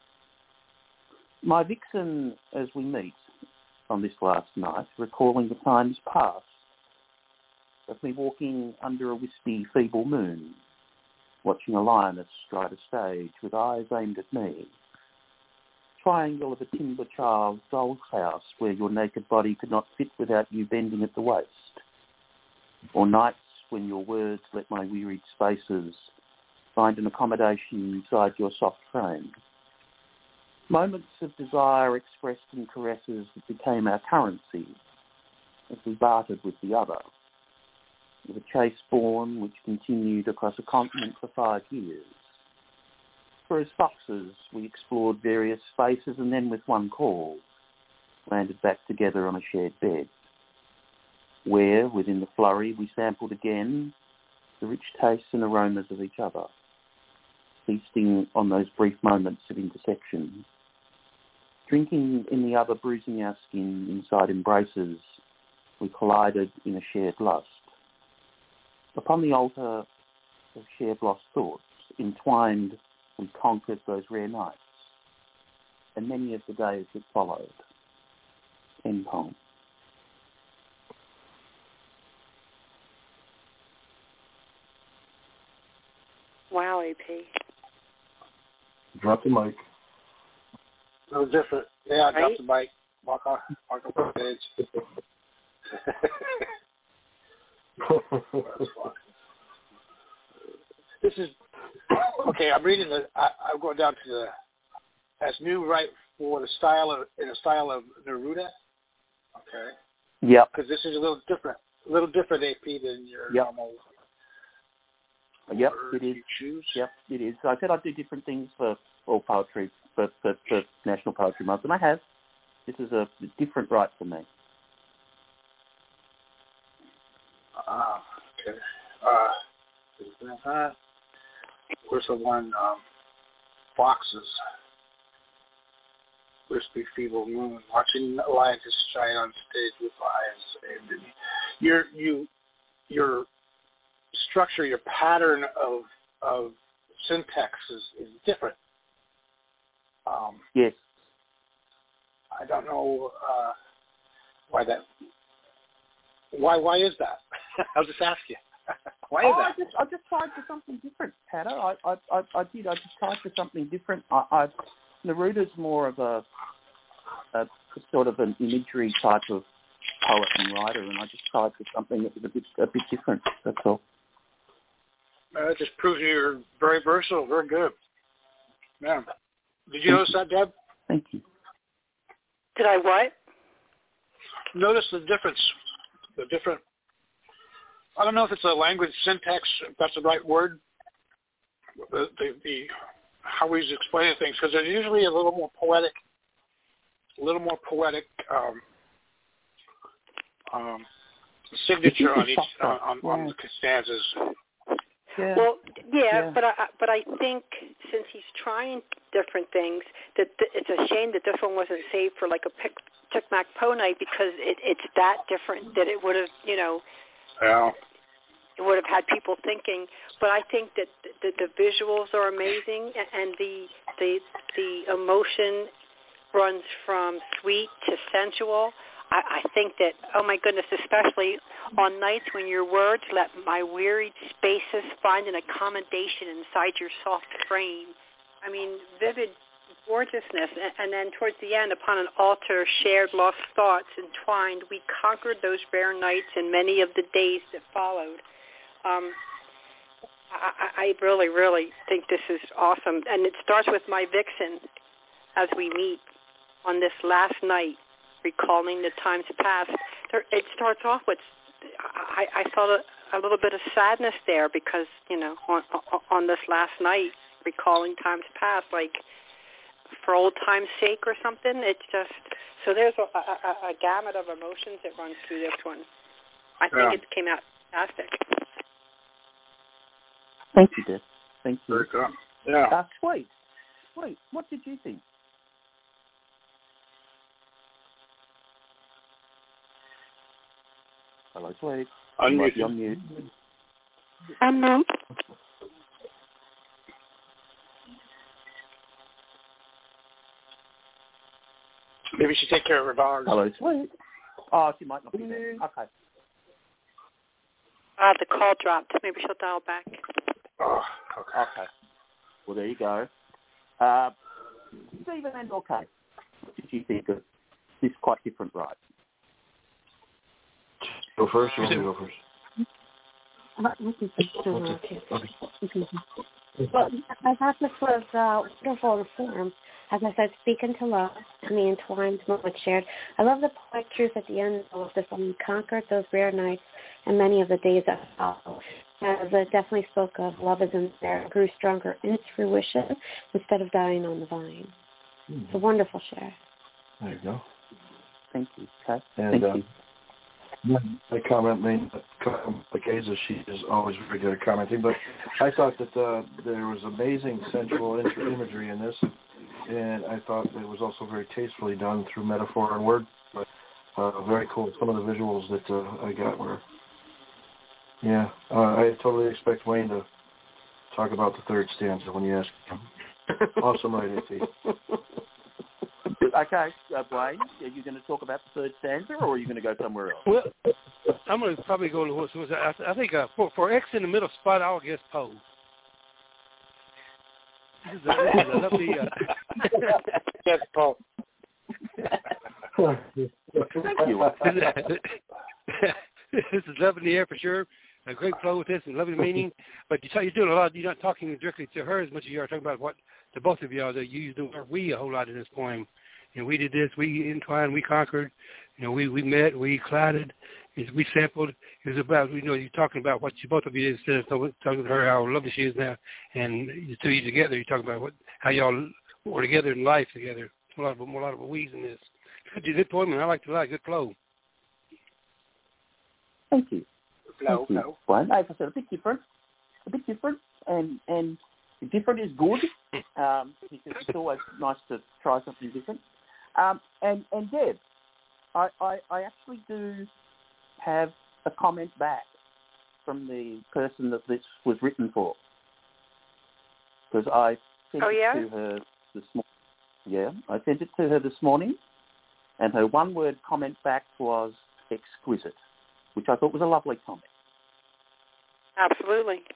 My vixen, as we meet on this last night, recalling the times past, of me walking under a wispy, feeble moon, watching a lioness stride a stage with eyes aimed at me. triangle of a timber child's doll's house where your naked body could not fit without you bending at the waist. Or nights when your words let my wearied spaces find an accommodation inside your soft frame. Moments of desire expressed in caresses that became our currency as we bartered with the other. With a chase born which continued across a continent for five years. For as foxes, we explored various spaces and then with one call, landed back together on a shared bed, where, within the flurry, we sampled again the rich tastes and aromas of each other, feasting on those brief moments of intersection, drinking in the other, bruising our skin inside embraces, we collided in a shared lust. Upon the altar of shared lost thoughts, entwined, we conquered those rare nights and many of the days that followed. End poem. Wow, A P. Drop the mic. A little different. Yeah, right? drop the mic. Walk on, walk on the stage. This is okay. I'm reading the. I, I'm going down to the as new right for the style of in a style of Neruda. Okay. Yep. Because this is a little different, a little different A P than your yep. normal. Yep, it is. You choose. Yep, it is. So I said I'd do different things for all poetry, for, for, for National Poetry Month, and I have. This is a different right for me. Ah, okay. Uh, uh, where's the one? Um, foxes. Wispy feeble moon, watching lions shine on stage with eyes. And your you your structure, your pattern of of syntax is, is different. Um, yes. I don't know uh, why that. Why why is that? I'll just ask you. Why is oh, that? I just I just tried for something different, Pato. I I I, I did. I just tried for something different. I, I Neruda's more of a, a sort of an imagery type of poet and writer, and I just tried for something that was a bit a bit different. That's all. Uh, it just proves you're very versatile, very good. Yeah. Did you notice that, Deb? Thank you. Did I what? Notice the difference, the different. I don't know if it's a language syntax, if that's the right word. The the, the how he's explaining things, because there's usually a little more poetic, a little more poetic um, um, signature on each on, on, on the stanzas. Yeah. Well, yeah, yeah, but I but I think since he's trying different things, that th- it's a shame that this one wasn't saved for like a pic- Ticmac Poe night, because it, it's that different that it would have, you know, yeah. it would have had people thinking. But I think that the, the visuals are amazing, and the the the emotion runs from sweet to sensual. I, I think that, oh my goodness, especially on nights when your words let my wearied spaces find an accommodation inside your soft frame. I mean, vivid gorgeousness. And, and then towards the end, upon an altar, shared lost thoughts entwined, we conquered those rare nights and many of the days that followed. Um, I, I really, really think this is awesome. And it starts with my vixen as we meet on this last night, recalling the times past. It starts off with, I, I felt a, a little bit of sadness there because, you know, on, on this last night, recalling times past, like for old time's sake or something. It's just, so there's a, a, a gamut of emotions that runs through this one. I think yeah. it came out fantastic. Thank you, Deb. Thank you. Very good. Yeah. Uh, sweet. Sweet. What did you think? Hello, Sweet. You might be on mute. Um, no. Maybe she take care of her dogs. Hello, Sweet. Oh, she might not be there. Okay. Uh, the call dropped. Maybe she'll dial back. Oh, okay. Okay. Well, there you go. Uh, Stephen and okay, what did you think of this quite different ride? Go first, or you want me to go first? Well, I thought this was uh, wonderful in form. As I said, speaking to love, and the entwined moment shared. I love the poetic truth at the end of this. We conquered those rare nights and many of the days that followed. As it definitely spoke of, love is in there, grew stronger in its fruition instead of dying on the vine. Mm-hmm. It's a wonderful share. There you go. Thank you, Kay. And, Thank uh, you. My comment made like Aza, she is always very good at commenting, but I thought that uh, there was amazing sensual imagery in this, and I thought it was also very tastefully done through metaphor and word. But uh, very cool. Some of the visuals that uh, I got were, yeah. Uh, I totally expect Wayne to talk about the third stanza when you ask him. Awesome, right, A T? Okay, uh, Wayne, are you going to talk about the third stanza, or are you going to go somewhere else? Well, I'm going to probably go to what was I, I think uh, for for X in the middle spot, I'll guess Poe. This is a, this is a lovely. Uh, yes, Poe. Thank you. This is love in the air for sure. A great flow with this and lovely meaning. But you you're doing a lot. You're not talking directly to her as much as you are talking about what to both of y'all. That you use the word "we" a whole lot in this poem. You know, we did this, we entwined, we conquered. You know, we, we met, we collided, we sampled. It was about, you know, you're talking about what you both of you did instead of talking to her how lovely she is now, and the two of you together. You're talking about what how y'all were together in life together. A lot of a lot of we's in this. Good, good poem, and I like it a lot. Good flow. Thank you. Flow, Thank you. flow. Well, like I said, a bit different, a bit different, and and different is good. Um, because it's always nice to try something different. Um, and, and Deb, I, I, I actually do have a comment back from the person that this was written for. Because I sent oh, yeah? it to her this morning. Yeah, I sent it to her this morning, and her one-word comment back was exquisite, which I thought was a lovely comment. Absolutely.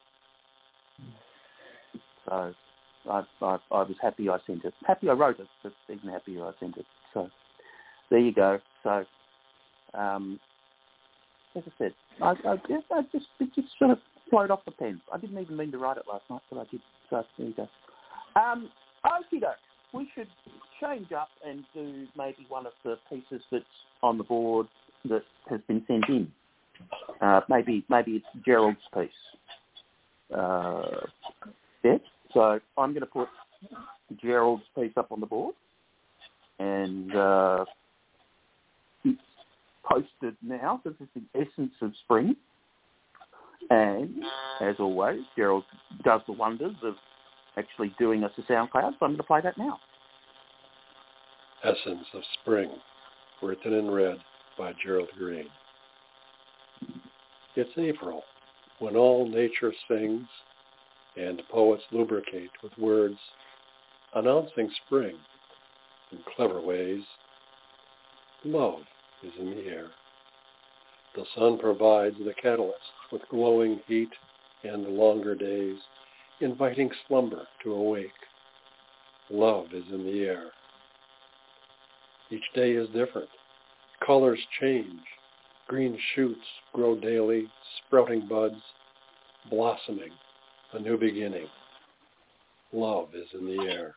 So I, I, I was happy I sent it. Happy I wrote it, but even happier I sent it. So there you go. So um, as I said, I, I, just, I just it just sort of flowed off the pen. I didn't even mean to write it last night, but I did. So there you go. Um, okie doke. We should change up and do maybe one of the pieces that's on the board that has been sent in. Uh, maybe maybe it's Gerald's piece. Uh, yeah. So I'm going to put Gerald's piece up on the board, and uh, it's posted now because it's the essence of spring. And as always, Gerald does the wonders of actually doing us a SoundCloud, so I'm going to play that now. Essence of Spring, written in red by Gerald Green. It's April, when all nature sings, and poets lubricate with words, announcing spring in clever ways. Love is in the air. The sun provides the catalyst with glowing heat and longer days, inviting slumber to awake. Love is in the air. Each day is different. Colors change. Green shoots grow daily, sprouting buds, blossoming, a new beginning. Love is in the air.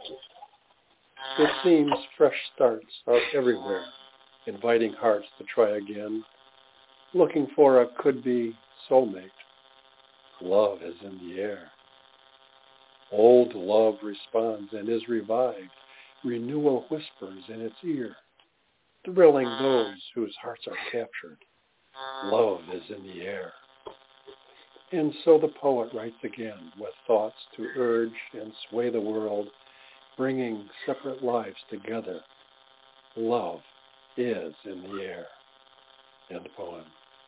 It seems fresh starts are everywhere, inviting hearts to try again, looking for a could-be soulmate. Love is in the air. Old love responds and is revived. Renewal whispers in its ear, thrilling those whose hearts are captured. Love is in the air. And so the poet writes again with thoughts to urge and sway the world, bringing separate lives together. Love is in the air. End poem.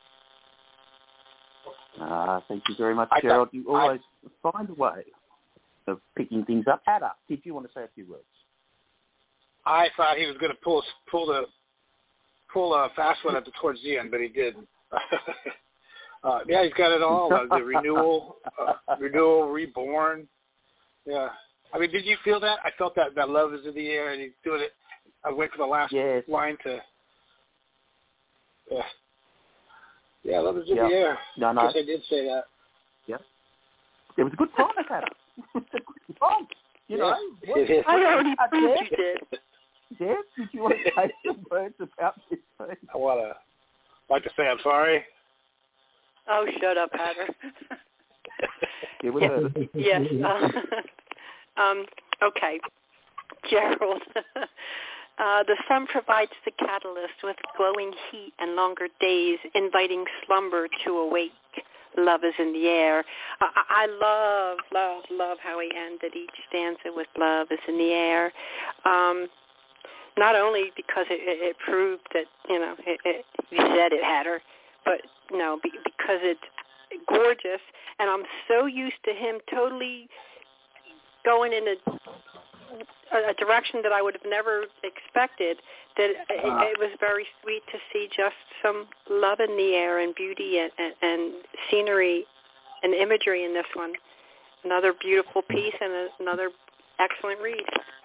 Ah, thank you very much, I Gerald. thought, You always I, find a way of picking things up. Ada, did you want to say a few words? I thought he was going to pull pull the pull a fast one at the towards the end, but he didn't. uh, yeah, he's got it all. Uh, the renewal, uh, renewal, reborn. Yeah, I mean, did you feel that? I felt that, that love is in the air, and he's doing it. I wait for the last yes. line to. Yeah, yeah, love is in yep. the air. No, no. I guess I did say that. Yeah. It was a good song, I had. It was a good song. You yeah. know. It is. I already proved you did. Deb, did you want to say some words about this thing? I want to like to say I'm sorry. Oh, shut up, Hatter. Yeah, we yes. heard it. yes. Uh, um, okay. Gerald. uh, the sun provides the catalyst with glowing heat and longer days, inviting slumber to awake. Love is in the air. I, I love, love, love how he ended each stanza with love is in the air. Um, not only because it, it, it proved that, you know, it, it, you said it, Hatter, but, no, be, because it's gorgeous, and I'm so used to him totally going in a, a direction that I would have never expected, that it, it was very sweet to see just some love in the air and beauty and, and, and scenery and imagery in this one. Another beautiful piece and a, another excellent read.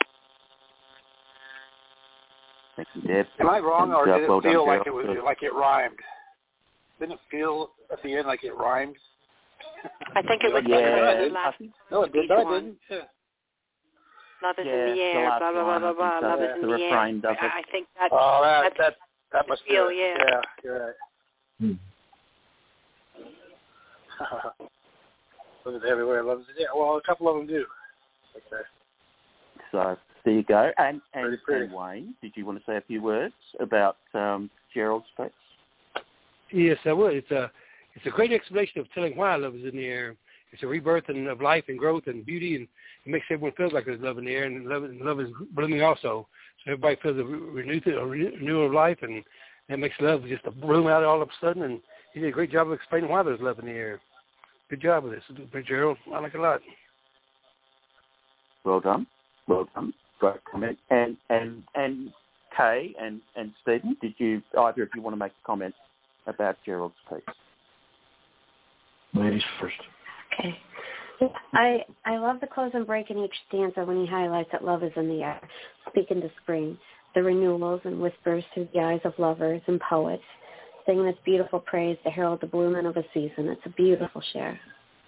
Thank you, Deb. Am I wrong, or did it well feel done, like it was like it rhymed? Didn't it feel at the end like it rhymed? I think it was yeah. the last No, it did. No, it didn't. Yeah. Love is yeah, in the air, the blah, blah, blah, blah, blah. so Love is the in the refrain air. does it. I think that, oh, that, that's that, that must feel, be yeah. Yeah, you're right. Hmm. Love is everywhere. Love is in the air. Well, a couple of them do. Okay. So there you go. And, and, Pretty pretty. and Wayne, did you want to say a few words about um, Gerald's piece? Yes, I would. It's a it's a great explanation of telling why love is in the air. It's a rebirth and of life and growth and beauty, and it makes everyone feel like there's love in the air, and love, and love is blooming also. So everybody feels a renewal, a renewal of life, and that makes love just a bloom out all of a sudden. And he did a great job of explaining why there's love in the air. Good job with this, Gerald. I like it a lot. Well done. Well done. Great comment. And and and Kay and and Stephen, did you either of you want to make a comment about Gerald's piece? Ladies first. Okay. I I love the close and break in each stanza when he highlights that love is in the air, speaking to spring, the renewals and whispers through the eyes of lovers and poets, singing this beautiful praise to herald the blooming of a season. It's a beautiful share.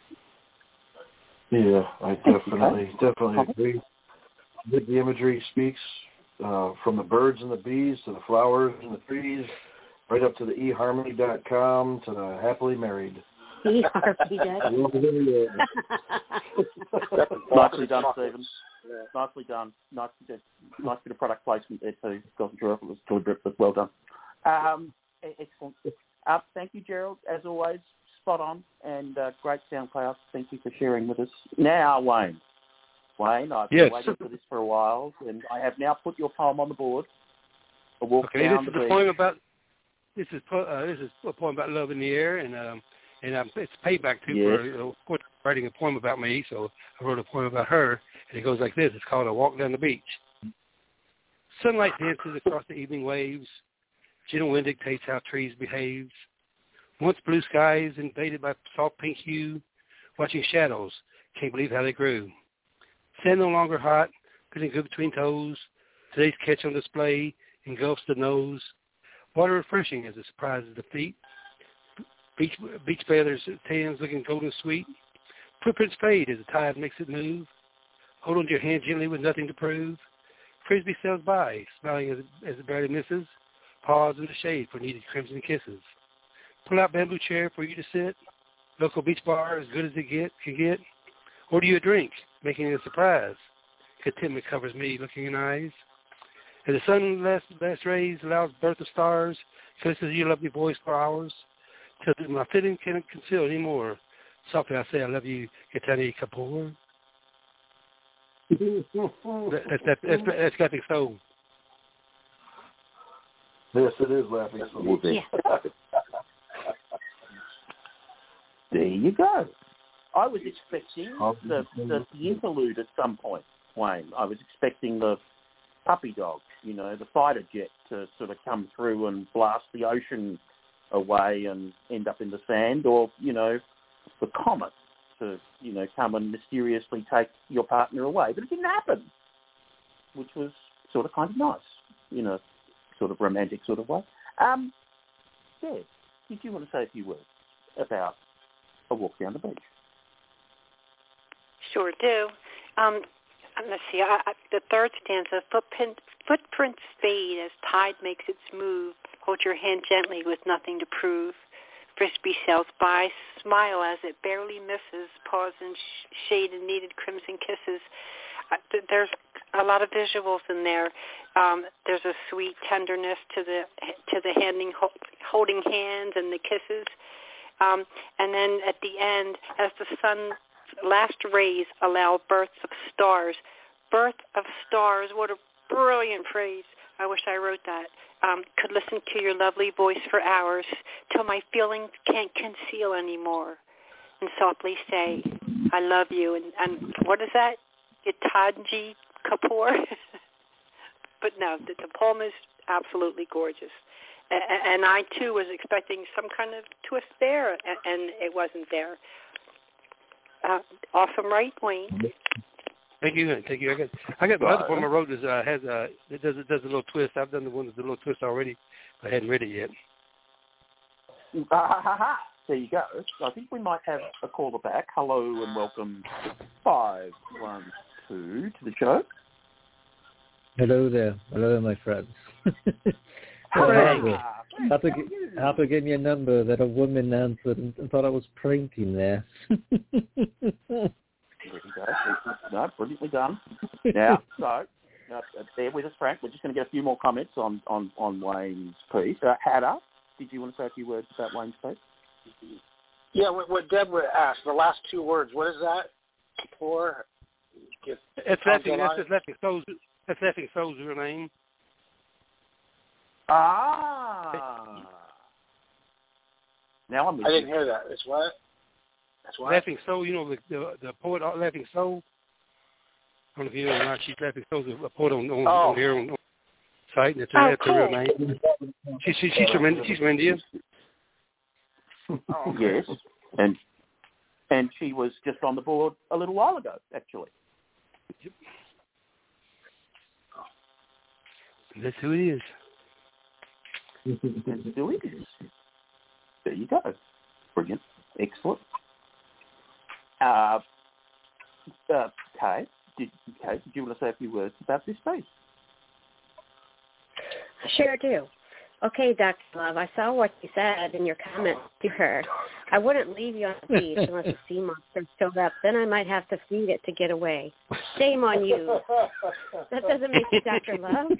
Yeah, I definitely, definitely agree. The imagery speaks uh, from the birds and the bees to the flowers and the trees, right up to the e harmony dot com to the happily married. E harmony Nicely done, Stephen. Yeah. Nicely done. Nice, nice bit of product placement there too. Wasn't sure if it was deliberate, but well done. Um, excellent. Uh, thank you, Gerald. As always, spot on and uh, great sound class. Thank you for sharing with us. Now, Wayne. Wayne, I've been yes. waiting for this for a while, and I have now put your poem on the board. A walk okay, down this the is a beach. poem about this is uh, this is a poem about love in the air, and um, and um, it's payback too yes. for you know, for writing a poem about me. So I wrote a poem about her, and it goes like this. It's called "A Walk Down the Beach." Sunlight dances across the evening waves. Gentle wind dictates how trees behave. Once blue skies invaded by soft pink hue, watching shadows, can't believe how they grew. Sand no longer hot, feeling good between toes. Today's catch on display engulfs the nose. Water refreshing as it surprises the feet. Beach beach bathers' tans looking golden sweet. Footprints fade as the tide makes it move. Hold on to your hand gently with nothing to prove. Frisbee sails by, smiling as it, as it barely misses. Pause in the shade for needed crimson kisses. Pull out bamboo chair for you to sit. Local beach bar as good as it get can get. Order you a drink, making it a surprise. Contentment covers me, looking in eyes. As the sun last, last rays allows birth of stars, kisses your lovely voice for hours, till my feeling can't conceal anymore. Softly I say I love you, Katani Kapoor. that, that, that, that's, that's Laughing Soul. Yes, it is Laughing Soul. Yeah. There you go. I was expecting the, the, the interlude at some point, Wayne. I was expecting the puppy dog, you know, the fighter jet to sort of come through and blast the ocean away and end up in the sand, or, you know, the comet to, you know, come and mysteriously take your partner away. But it didn't happen, which was sort of kind of nice, you know, sort of romantic sort of way. Um, Deb, did you want to say a few words about a walk down the beach? Sure do. Um, let's see. I, I, the third stanza: footprint, footprints fade as tide makes its move. Hold your hand gently with nothing to prove. Frisbee sails by, smile as it barely misses. Pause and sh- shade and needed crimson kisses. Uh, th- there's a lot of visuals in there. Um, there's a sweet tenderness to the to the handing, ho- holding hands and the kisses. Um, and then at the end, as the sun's last rays allow births of stars. Birth of stars, what a brilliant phrase. I wish I wrote that. Um, could listen to your lovely voice for hours till my feelings can't conceal anymore and softly say, I love you. And, and what is that? Gitanji Kapoor? But no, the, the poem is absolutely gorgeous. And, and I, too, was expecting some kind of twist there, and, and it wasn't there. Uh, awesome, right, Wayne? Thank you, thank you. I got, I got the other poem I wrote is uh, has a it does it does a little twist. I've done the one with the little twist already, but I hadn't read it yet. Ah, ha, ha. There you go. I think we might have a caller back. Hello and welcome, five one two to the show. Hello there, hello there, my friends. Hello. After, after getting your number, that a woman answered and, and thought I was pranking there. There you go. No, brilliantly done. Now, so, uh, bear with us, Frank. We're just going to get a few more comments on, on, on Wayne's piece. Uh, Hatter, did you want to say a few words about Wayne's piece? Yeah, what, what Deborah asked, the last two words, what is that? For? It's laughing, that's just laughing souls. That's laughing souls real name. Ah. Now I'm. I didn't hear that. It's what? That's what? Laughing Soul, you know the the, the poet Laughing Soul. I don't know if you know or not. She's Laughing Soul, a poet on on, oh. on here on, on site, and it's oh, her, cool. her real name. She, she, she's from India. She's from India. Oh, okay. Yes, and and she was just on the board a little while ago, actually. Yep. That's who it is. That's who it is. There you go. Brilliant. Excellent. Uh, uh, Kay, did, Kay, did you want to say a few words about this piece? Sure do. Okay, Doctor Love, I saw what you said in your comment to her. I wouldn't leave you on the beach unless a sea monster showed up. Then I might have to feed it to get away. Shame on you. That doesn't make you Doctor Love.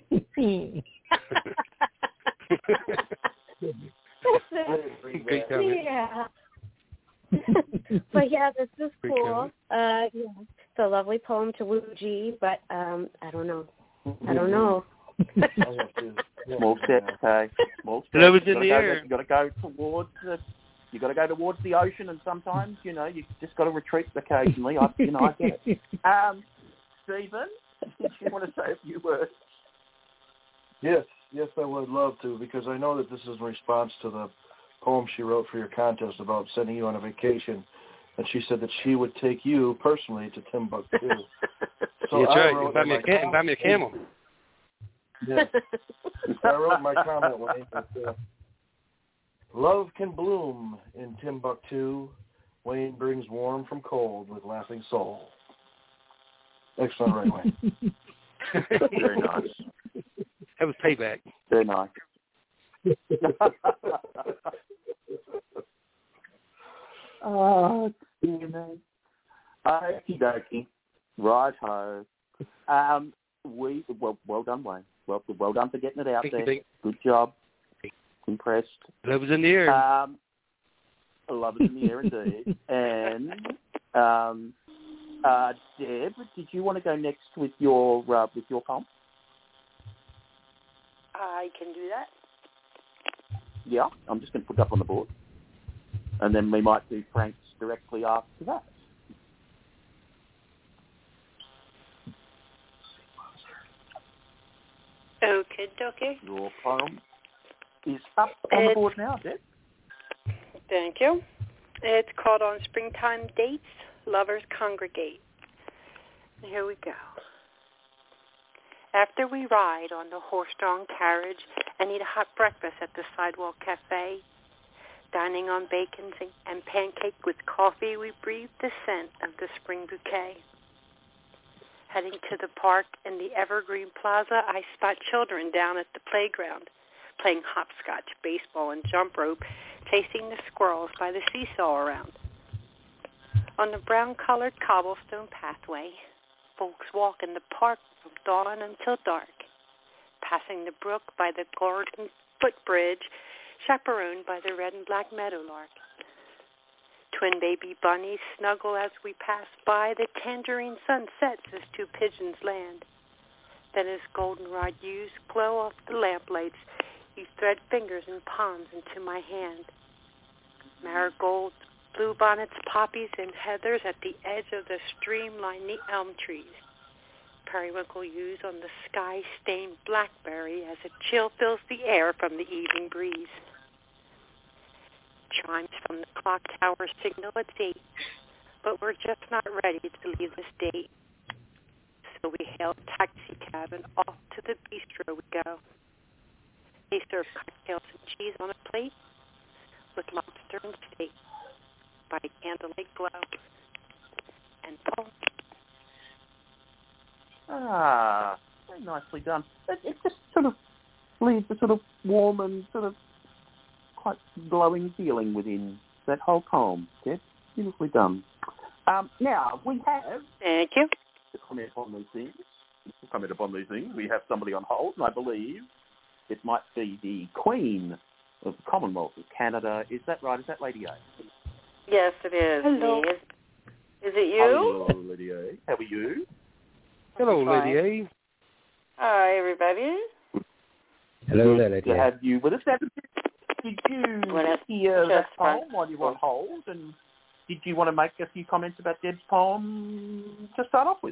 Yeah. But yeah, this is cool. Uh, yeah, it's a lovely poem to Wu Ji, but um, I don't know. I don't know. Small steps, okay. Small steps. Love is in you the go, air. You got to go towards the. You got to go towards the ocean, and sometimes you know you just got to retreat occasionally. I, you know, I get it. Um, Stephen, did you want to say a few words? Yes, yes, I would love to, because I know that this is in response to the poem she wrote for your contest about sending you on a vacation, and she said that she would take you personally to Timbuktu. So That's I right. wrote Buy me, a cam- buy me a camel. Yes. I wrote my comment, Wayne, that, uh, love can bloom in Timbuktu. Wayne brings warm from cold with laughing soul. Excellent, right, Wayne? Very nice. That was payback. Very nice. Oh, you know. Okie dokie. Right ho. Um, we well, well done, Wayne. Well, well done for getting it out Thank there. you, Good job. Impressed. Love is in the air. Um, love is in the air indeed. And um, uh, Deb, did you want to go next with your uh, with your poem? I can do that. Yeah, I'm just going to put it up on the board, and then we might do Frank's directly after that. Okay, dokie. Your poem is up on It's, the board now, Deb. Thank you. It's called On Springtime Dates Lovers Congregate. Here we go. After we ride on the horse-drawn carriage and eat a hot breakfast at the Sidewalk Cafe, dining on bacon and pancake with coffee, we breathe the scent of the spring bouquet. Heading to the park in the Evergreen Plaza, I spot children down at the playground, playing hopscotch, baseball, and jump rope, chasing the squirrels by the seesaw around. On the brown-colored cobblestone pathway, folks walk in the park from dawn until dark, passing the brook by the Gordon footbridge, chaperoned by the red and black meadowlark. Twin baby bunnies snuggle as we pass by. The tangerine sun sets as two pigeons land. Then as goldenrod yews glow off the lamplights, you thread fingers and palms into my hand. Marigolds, bluebonnets, poppies, and heathers at the edge of the stream line the elm trees. Periwinkle yews on the sky-stained blackberry as a chill fills the air from the evening breeze. Chimes from the clock tower signal it's eight, but we're just not ready to leave this date. So we hail a taxi cab and off to the bistro we go. They serve cocktails and cheese on a plate with lobster and steak by candlelight glow. And Paul. Ah, very nicely done. It, it just sort of leaves a sort of warm and sort of quite glowing feeling within that whole poem. Yes, beautifully done. Um, now, we have... Thank you. To comment upon these things. To comment upon these things, we have somebody on hold, and I believe it might be the Queen of the Commonwealth of Canada. Is that right? Is that Lady A? Yes, it is. Hello. Is, is it you? Hello, Lady A. How are you? Hello, Fine. Lady A. Hi, everybody. Hello there, Good Lady to A. have you with us. Now, did you Well, that's hear just that fun. poem while you were on hold? And did you want to make a few comments about Deb's poem to start off with?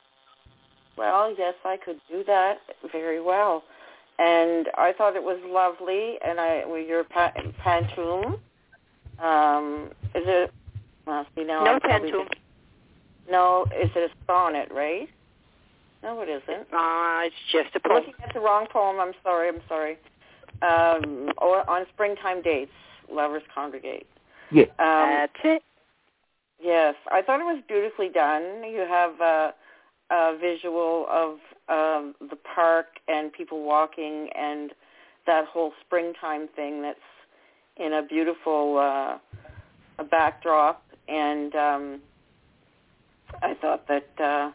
Well, yes, I could do that very well. And I thought it was lovely, and I with your pa- pantoum. Um, is it? Well, see now. No I'm probably pantoum. thinking- No, is it a sonnet, right? No, it isn't. Uh, it's just a I'm poem. looking at the wrong poem. I'm sorry. I'm sorry. Um, or on springtime dates, lovers congregate. Yeah. Um, That's it. Yes, I thought it was beautifully done. You have a, a visual of um, the park and people walking and that whole springtime thing that's in a beautiful uh, a backdrop. And um, I thought that uh,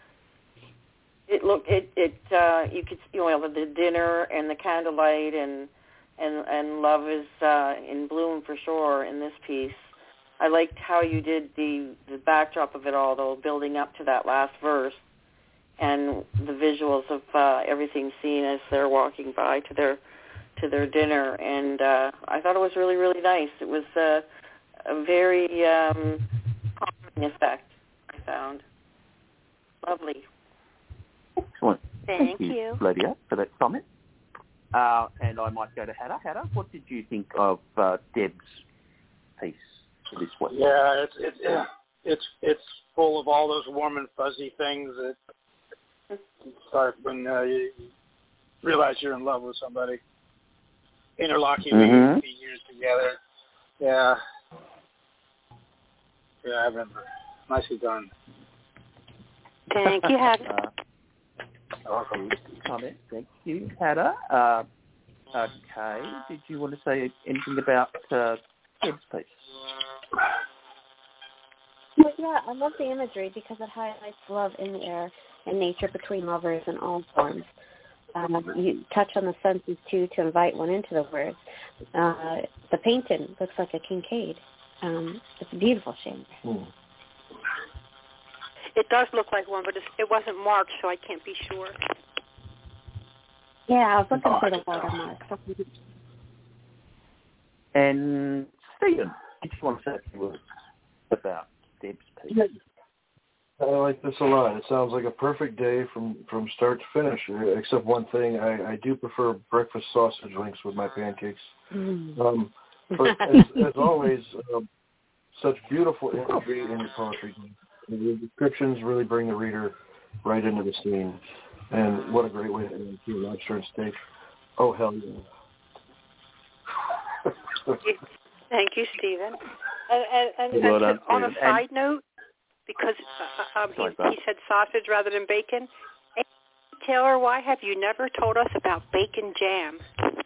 it looked it it uh, you could you know the dinner and the candlelight and and and love is uh, in bloom for sure in this piece. I liked how you did the, the backdrop of it all, though, building up to that last verse, and the visuals of uh, everything seen as they're walking by to their to their dinner. And uh, I thought it was really, really nice. It was uh, a very um, calming effect, I found. Lovely. Excellent. Thank, Thank you, you. Lydia, for that comment. Uh, and I might go to Hannah. Hannah, what did you think of uh, Deb's piece for this one? Yeah, it's it's it's it's full of all those warm and fuzzy things that start when uh, you realize you're in love with somebody, interlocking mm-hmm. the years together. Yeah, yeah, I remember. Nicely done. Thank you, Hannah. Uh, awesome comment. Thank you, Hannah. Uh, okay, did you want to say anything about uh, Deb's piece? Well, yeah, I love the imagery because it highlights love in the air and nature between lovers in all forms. Um, you touch on the senses, too, to invite one into the words. Uh, the painting looks like a Kincaid. Um, it's a beautiful shade. Mm. It does look like one, but it's, it wasn't marked, so I can't be sure. Yeah, I was looking Oh, for I the can tell. watermark. And Stephen, did you want to say a few words about Deb's piece? I like this a lot. It sounds like a perfect day from, from start to finish, except one thing. I, I do prefer breakfast sausage links with my pancakes. Mm. Um, but as, as always, um, such beautiful imagery in your poetry. Your descriptions really bring the reader right into the scene. And what a great way to end your lobster and steak. Oh, hell yeah. Thank you, Stephen. And, and, and, well and done, on a Stephen. side note, because uh, um, he, he said sausage rather than bacon, hey, Taylor, why have you never told us about bacon jam?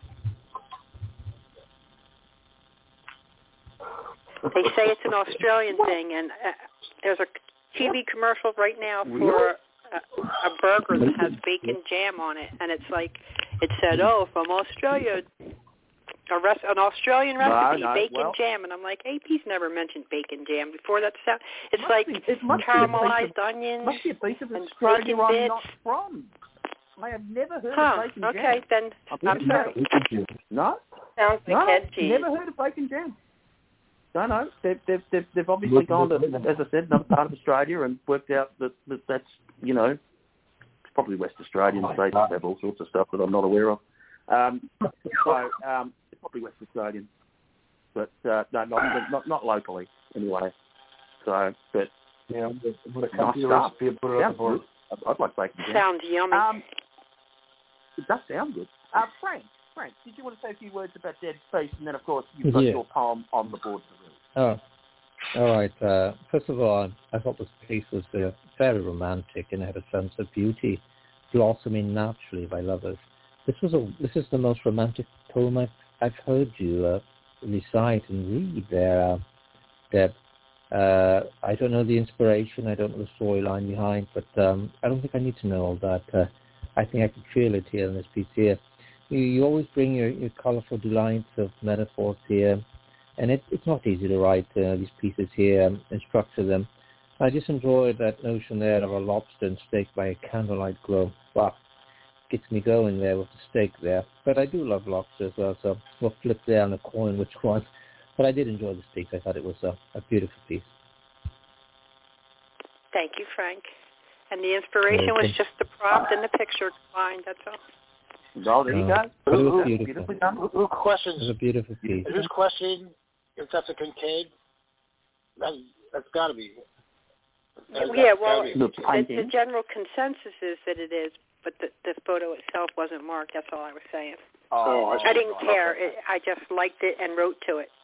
They say it's an Australian thing, and uh, there's a T V commercial right now for a, a burger that has bacon jam on it, and it's like, it said, oh, from Australia, a res- an Australian recipe, no, no, bacon well, jam, and I'm like, A P's never mentioned bacon jam before. That sound, it's must like be, it must caramelized be onions must be a piece of and Australia bacon I'm bits. not from. I have never heard Huh, of bacon okay, jam. then I'm sorry. No? Sounds like No, head cheese. never heard of bacon jam. No, no, they've, they've, they've, they've obviously gone to, as I said, another part of Australia and worked out that, that that's, you know, it's probably West Australian oh states that have all sorts of stuff that I'm not aware of. Um, so um, it's probably West Australian, but uh, no, not, not not locally anyway. So, but yeah, but a nice copy stuff. recipe and put it on the board. I'd, I'd like bacon jam. Sounds yummy. Um, it does sound good. Uh, Frank, Frank, did you want to say a few words about Dead Space, and then of course you've got Yeah. your poem on the board for read. Oh, all right. Uh, first of all, I thought this piece was uh, very romantic and had a sense of beauty blossoming naturally by lovers. This was a this is the most romantic poem I've, I've heard you uh, recite and read there, uh, Deb. Uh, I don't know the inspiration. I don't know the storyline behind, but um, I don't think I need to know all that. Uh, I think I can feel it here in this piece here. You, you always bring your, your colorful delights of metaphors here. And it, it's not easy to write uh, these pieces here um, and structure them. I just enjoyed that notion there of a lobster and steak by a candlelight glow. Wow, gets me going there with the steak there. But I do love lobster as well, so we'll flip there on the coin which one. But I did enjoy this piece. I thought it was a, a beautiful piece. Thank you, Frank. And the inspiration was just the prompt and the picture combined, that's all. Oh, there you Uh, go. but it was Ooh, beautiful. beautifully done. Who, who questions? It was a beautiful piece. Who's questioning if that's a Kincaid? That's, that's got to be. That's, Yeah, that's well, gotta be. The the, painting. the general consensus is that it is, but the, the photo itself wasn't marked. That's all I was saying. Oh, I I didn't see. care. Okay. It, I just liked it and wrote to it.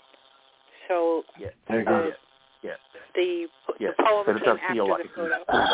So Yeah. I agree. the, Yeah. the, Yeah. the poem But it came does after feel like the it's photo.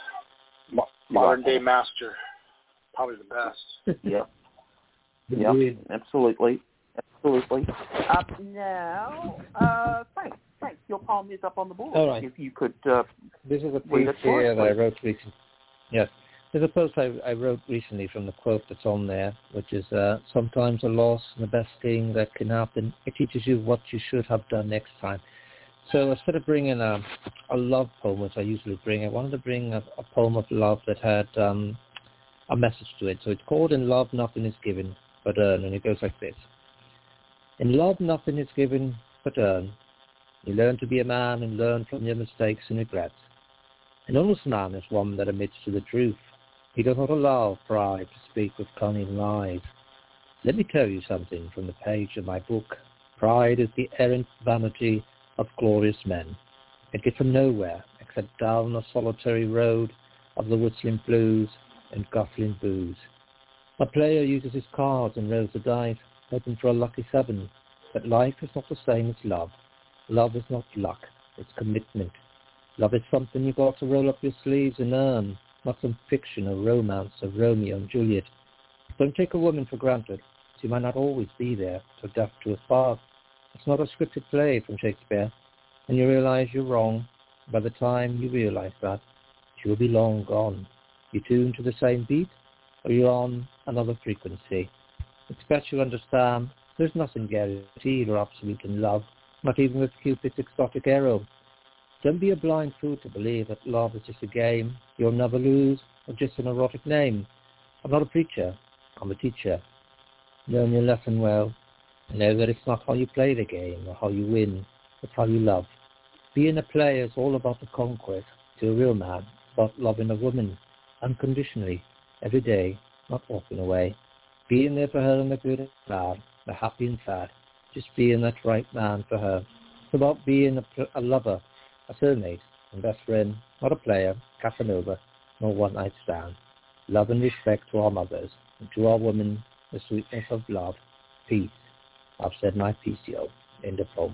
Mo- Modern day master, probably the best. Yeah. Yeah. Indeed. Absolutely. Absolutely. Uh, now, uh, Frank, Frank, your poem is up on the board. All right. If you could. Uh, This is a Read piece it for here us, that I please. wrote recently. Yes. There's a post I, I wrote recently from the quote that's on there, which is, uh, sometimes a loss and the best thing that can happen, it teaches you what you should have done next time. So instead of bringing a, a love poem, which I usually bring, I wanted to bring a, a poem of love that had um, a message to it. So it's called In Love Nothing is Given But Earn, and it goes like this. In love nothing is given but earn. You learn to be a man and learn from your mistakes and regrets. An honest man is one that admits to the truth. He does not allow pride to speak with cunning lies. Let me tell you something from the page of my book. Pride is the errant vanity of glorious men. It gets from nowhere except down a solitary road of the whistling blues and guffling booze. A player uses his cards and rolls the dice, hoping for a lucky seven. But life is not the same as love. Love is not luck, it's commitment. Love is something you got to roll up your sleeves and earn, not some fiction or romance of Romeo and Juliet. Don't take a woman for granted. She might not always be there, so deaf to a spark. It's not a scripted play from Shakespeare, and you realize you're wrong. By the time you realize that, she will be long gone. You tune to the same beat, or you're on another frequency. It's best you understand there's nothing guaranteed or absolute in love, not even with Cupid's exotic arrow. Don't be a blind fool to believe that love is just a game you'll never lose, or just an erotic name. I'm not a preacher, I'm a teacher. Learn your lesson well, and know that it's not how you play the game or how you win, it's how you love. Being a player is all about the conquest. To a real man, it's about loving a woman, unconditionally, every day, not walking away. Being there for her in the good and bad, the happy and sad, just being that right man for her. about being a, a lover, a soulmate, and best friend, not a player, Casanova, nor one-night stand. Love and respect to our mothers, and to our women, the sweetness of love, peace. I've said my piece, yo, in the poem.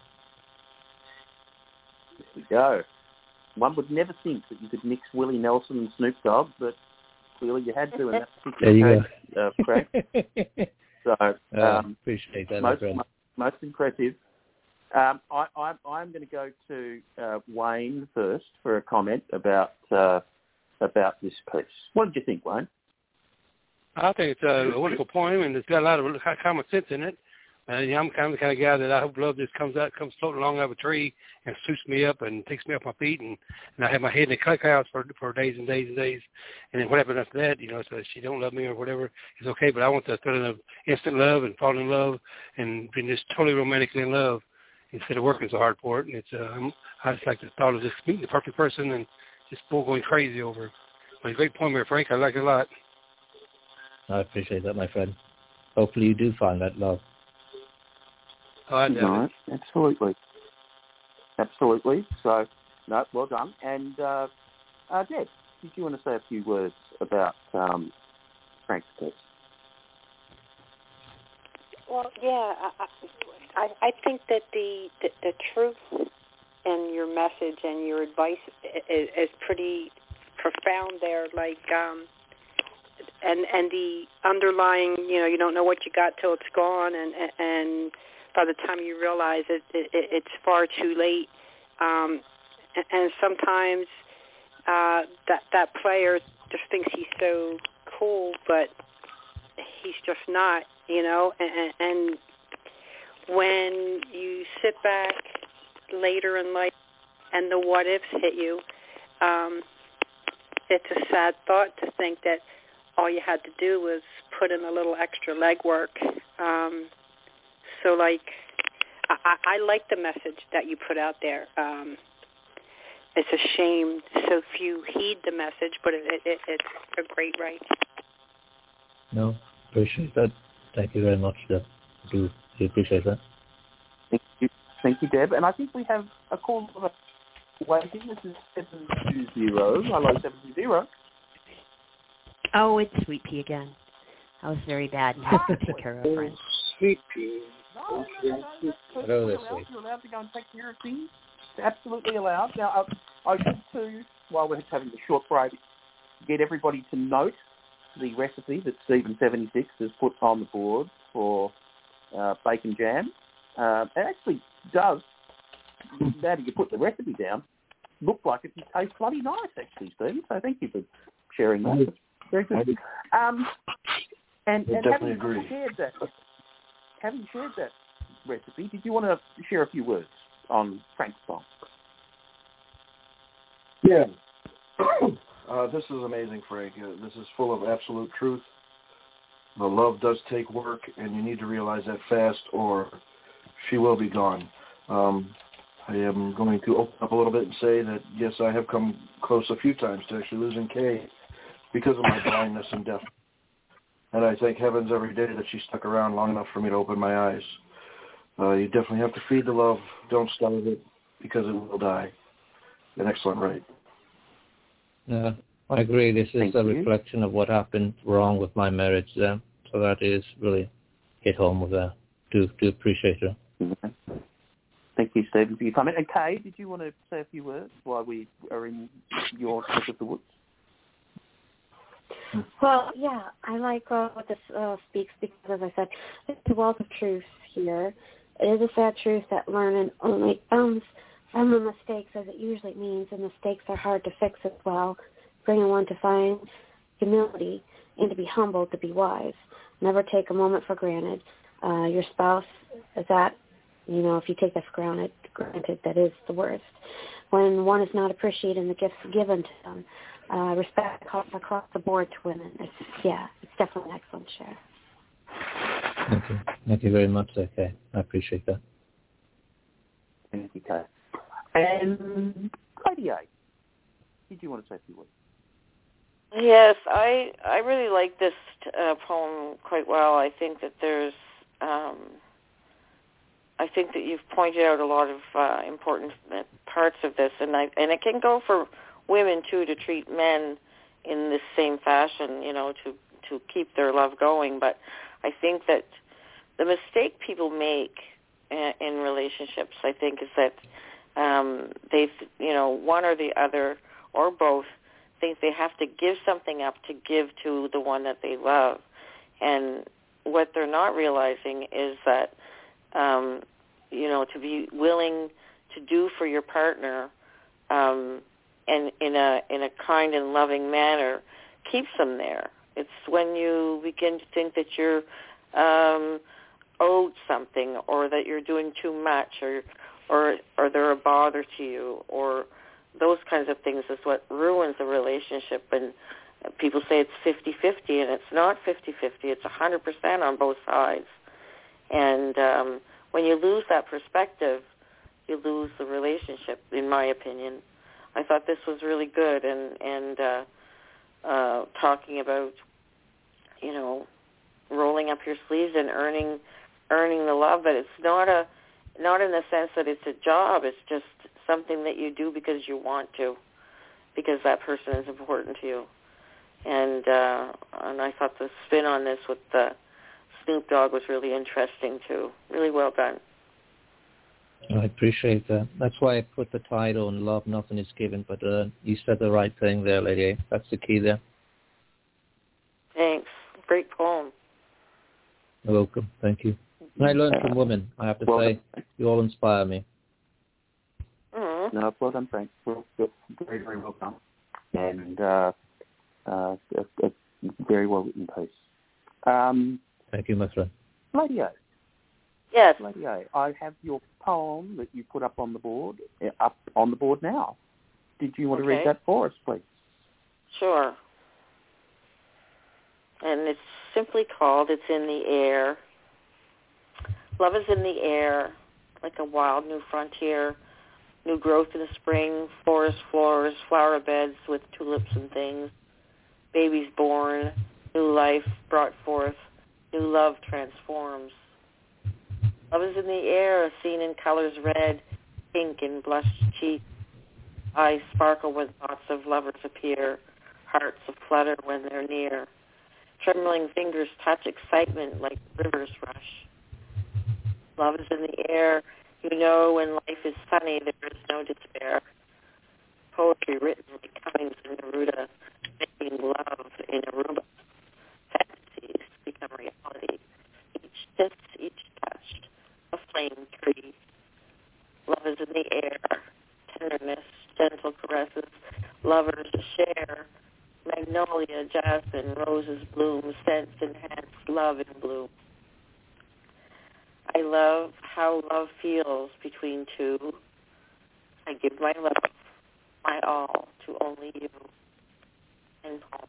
There we go. One would never think that you could mix Willie Nelson and Snoop Dogg, but clearly you had to in that particular case, uh, Craig. So, um, uh, appreciate that, most, friend. most impressive. Um, I, I, I'm going to go to uh, Wayne first for a comment about uh, about this piece. What did you think, Wayne? I think it's a wonderful poem, and it's got a lot of common sense in it. Uh, you know, I'm kind of the kind of guy that I hope love just comes out, comes floating along out of a tree and swoops me up and takes me off my feet, and, and I have my head in a click house for for days and days and days. And then what happens after that, you know, so if she don't love me or whatever, it's okay. But I want the feeling of instant love and falling in love and being just totally romantically in love instead of working so hard for it. And it's uh, I just like the thought of just meeting the perfect person and just full going crazy over it. But it's a great poem here, Frank. I like it a lot. I appreciate that, my friend. Hopefully you do find that love. Oh, I know. Right, absolutely. Absolutely. So, no, well done. And, uh, uh, Deb, did you want to say a few words about um, Frank's piece? Well, yeah, I, I, I think that the, the, the truth in your message and your advice is, is pretty profound there. Like, um, and and the underlying, you know, you don't know what you got till it's gone, and and by the time you realize it, it it's far too late. Um, and, and sometimes uh, that that player just thinks he's so cool, but he's just not, you know. And, and when you sit back later in life and the what ifs hit you, um, it's a sad thought to think that all you had to do was put in a little extra legwork. Um, so, like, I, I like the message that you put out there. Um, it's a shame so few heed the message, but it, it, it's a great write. No, appreciate that. Thank you very much, Deb. I do, do appreciate that. Thank you, thank you, Deb. And I think we have a call waiting. This is seven two zero. Hello, seven two zero. Oh, it's Sweet Pea again. I was very bad and had to take care of a friend. Sweet Pea. No, no, no, no. Hello, this You're allowed, week. you're allowed to go and take care of things. It's absolutely allowed. Now, I, I should too, while we're having a short break, get everybody to note the recipe that Stephen seventy-six has put on the board for uh, bacon jam. Uh, it actually does, now that you put the recipe down, look like it tastes bloody nice, actually, Stephen. So thank you for sharing that. That's very good. Um, and I and definitely having agree. shared that, having shared that recipe, did you want to share a few words on Frank's song? Yeah. Uh, this is amazing, Frank. Uh, this is full of absolute truth. The love does take work, and you need to realize that fast, or she will be gone. Um, I am going to open up a little bit and say that, yes, I have come close a few times to actually losing Kay because of my blindness and deafness. And I thank heavens every day that she stuck around long enough for me to open my eyes. Uh, you definitely have to feed the love. Don't starve it, because it will die. An excellent rate. Yeah, I agree. This is Thank a you. reflection of what happened wrong with my marriage there. So that is really hit home with that. Do do appreciate it. Okay. Thank you, Stephen, for your comment. And Kay, did you want to say a few words while we are in your neck of the woods? Well, yeah, I like uh, what this uh, speaks because, as I said, there's a wealth of truth here. It is a sad truth that learning only comes from the mistakes, as it usually means, and mistakes are hard to fix as well, bringing one to find humility and to be humble, to be wise. Never take a moment for granted. Uh, your spouse is that, you know, if you take that for granted, granted, that is the worst. When one is not appreciating the gifts given to them, uh, respect across, across the board to women. It's, yeah, it's definitely an excellent share. Thank you. Thank you very much, Kay. I appreciate that. Thank you, Kay. And Lady A, did you want to say a few words? Yes, I I really like this uh, poem quite well. I think that there's um, I think that you've pointed out a lot of uh, important parts of this, and I and it can go for women too to treat men in this same fashion, you know, to to keep their love going. But I think that the mistake people make in, in relationships, I think, is that um, they, you know, one or the other or both think they have to give something up to give to the one that they love. And what they're not realizing is that, um, you know, to be willing to do for your partner um, and in a in a kind and loving manner keeps them there. It's when you begin to think that you're um, owed something, or that you're doing too much, or or or they're a bother to you, or those kinds of things is what ruins a relationship. And people say it's fifty-fifty, and it's not fifty-fifty. It's one hundred percent on both sides. And um, when you lose that perspective, you lose the relationship, in my opinion. I thought this was really good, and, and uh, uh, talking about, you know, rolling up your sleeves and earning earning the love, but it's not a not in the sense that it's a job. It's just something that you do because you want to, because that person is important to you. And uh, and I thought the spin on this with the Snoop Dogg was really interesting too. Really well done. I appreciate that. That's why I put the title on Love Nothing Is Given, but uh, you said the right thing there, Lady A. That's the key there. Thanks. Great poem. You're welcome. Thank you. And I learned from women, I have to well say. Done. You all inspire me. Mm-hmm. No, well done, Frank. Well, very, very well done. And uh, uh, a, a very well written piece. Um, Thank you, my friend. Lady A. Yes. Lady A, I have your poem that you put up on the board, uh, up on the board now. Did you want okay. to read that for us, please? Sure. And it's simply called It's in the Air. Love is in the air, like a wild new frontier, new growth in the spring, forest floors, flower beds with tulips and things, babies born, new life brought forth, new love transforms. Love is in the air, seen in colors red, pink, and blushed cheeks. Eyes sparkle when thoughts of lovers appear, hearts aflutter when they're near. Trembling fingers touch excitement like rivers rush. Love is in the air. You know when life is sunny, there is no despair. Poetry written like Cummings and Neruda, making love in Aruba. Fantasies become reality. Each kiss, each touch, a flame tree. Love is in the air. Tenderness, gentle caresses, lovers share. Magnolia, jasmine, roses bloom, scents enhance love in bloom. I love how love feels between two. I give my love, my all, to only you. And poem.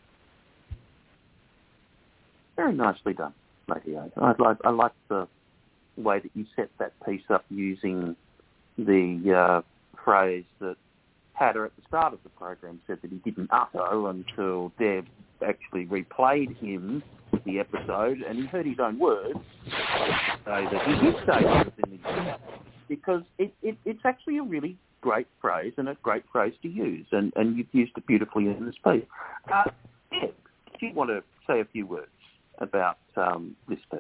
Very nicely done, Lady A. I like I like the way that you set that piece up using the uh, phrase that Hatter at the start of the program said that he didn't utter until Deb actually replayed him the episode, and he heard his own words say that he did say it was in the air, because it, it, it's actually a really great phrase and a great phrase to use, and, and you've used it beautifully in this piece. Uh, Deb, do you want to say a few words about um, this piece?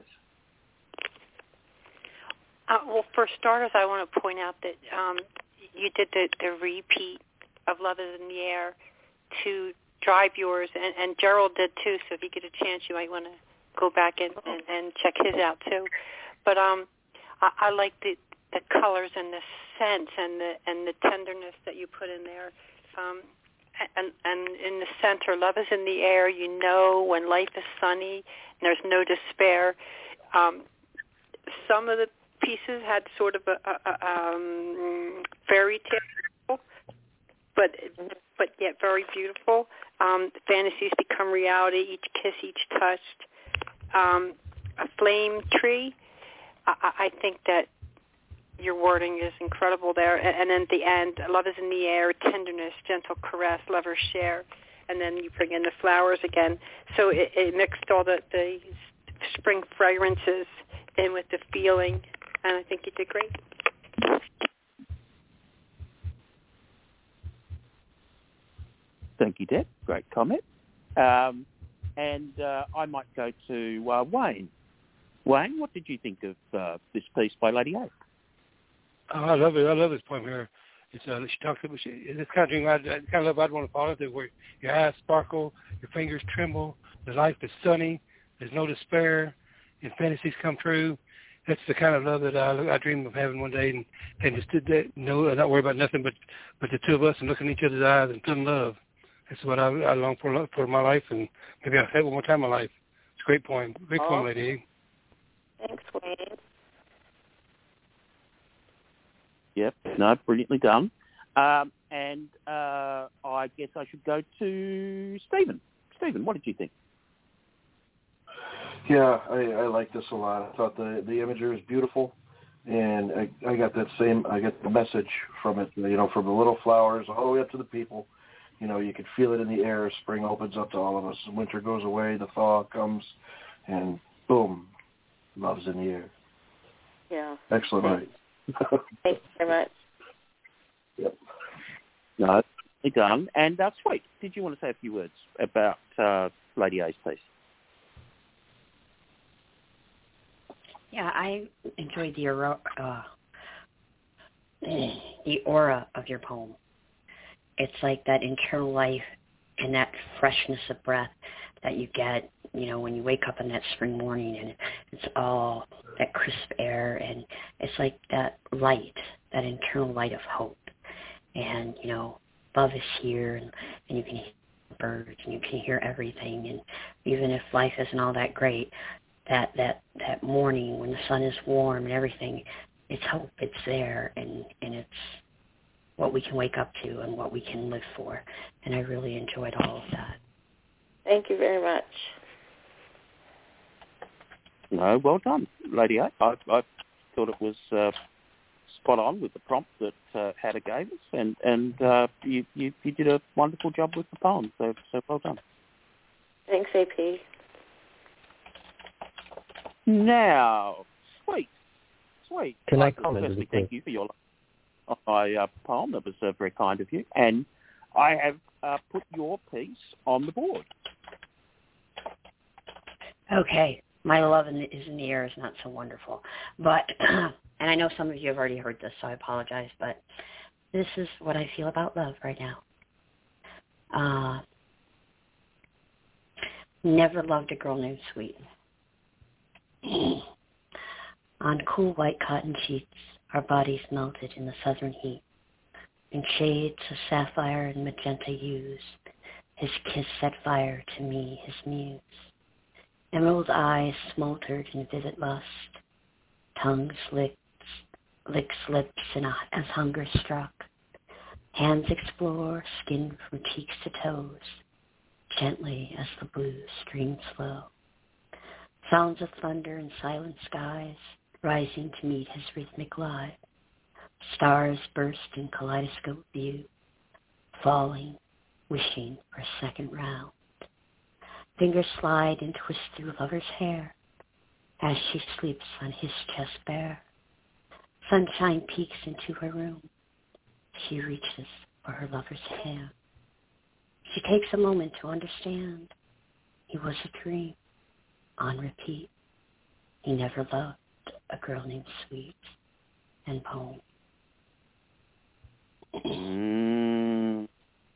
Uh, well, for starters, I want to point out that um, you did the, the repeat of Love is in the Air to Drive Yours, and, and Gerald did too, so if you get a chance, you might want to go back and, and, and check his out too. But um, I, I like the, the colors and the scents and the and the tenderness that you put in there. Um, and, and in the center, love is in the air. You know when life is sunny and there's no despair. Um, some of the pieces had sort of a, a, a um, fairy tale, but but yet very beautiful. Um, fantasies become reality. Each kiss, each touch. Um, a flame tree. I, I think that your wording is incredible there. And, and then at the end, love is in the air, tenderness, gentle caress, lovers share. And then you bring in the flowers again. So it, it mixed all the, the spring fragrances in with the feeling and I think you did great. Thank you, Deb. Great comment. Um, and uh, I might go to uh, Wayne. Wayne, what did you think of uh, this piece by Lady A? Oh, I love it. I love this poem here. It's uh, she talks about she, it's kind of dream, I'd, kind of love I'd want to fall into, where your eyes sparkle, your fingers tremble, the life is sunny, there's no despair, and fantasies come true. That's the kind of love that I, I dream of having one day, and, and just did that, no, not worry about nothing but, but the two of us and looking in each other's eyes and feeling love. That's what I, I long for for my life, and maybe I'll say it one more time in my life. It's a great poem. Great oh. poem, Lady A. Thanks, Wayne. Yep, no, brilliantly done. Um, and uh, I guess I should go to Stephen. Stephen, what did you think? Yeah, I, I like this a lot. I thought the the imagery was beautiful, and I, I got that same, I got the message from it, you know, from the little flowers all the way up to the people. You know, you could feel it in the air. Spring opens up to all of us. Winter goes away, the thaw comes, and boom, love's in the air. Yeah. Excellent writing. Thanks very much. Yep. No, done. And uh, Sweet, did you want to say a few words about uh, Lady A's piece? Yeah, I enjoyed the aura, uh, the aura of your poem. It's like that internal life and that freshness of breath that you get, you know, when you wake up on that spring morning, and it's all that crisp air, and it's like that light, that internal light of hope. And, you know, love is here, and, and you can hear birds, and you can hear everything. And even if life isn't all that great, that, that, that morning when the sun is warm and everything, it's hope. It's there, and, and it's what we can wake up to and what we can live for. And I really enjoyed all of that. Thank you very much. No, well done, Lady A. I, I thought it was uh, spot on with the prompt that uh, Hatter gave us, and, and uh, you, you, you did a wonderful job with the poem, so, so well done. Thanks, A P. Now, Sweet, Sweet. Can I I comment? Firstly, thank you for your on my uh, poem. That was uh, very kind of you. And I have uh, put your piece on the board. Okay. My love in the, is in the air is not so wonderful. But, and I know some of you have already heard this, so I apologize, but this is what I feel about love right now. Uh, never loved a girl named Sweet. On cool white cotton sheets, our bodies melted in the southern heat. In shades of sapphire and magenta hues, his kiss set fire to me, his muse. Emerald eyes smoltered in vivid lust. Tongues licked, licks lips in a, as hunger struck. Hands explore, skin from cheeks to toes, gently as the blues stream slow. Sounds of thunder and silent skies, rising to meet his rhythmic lie. Stars burst in kaleidoscope view, falling, wishing for a second round. Fingers slide and twist through lover's hair as she sleeps on his chest bare. Sunshine peeks into her room. She reaches for her lover's hand. She takes a moment to understand. He was a dream, on repeat. He never loved a girl named Sweet. And poem. Mm.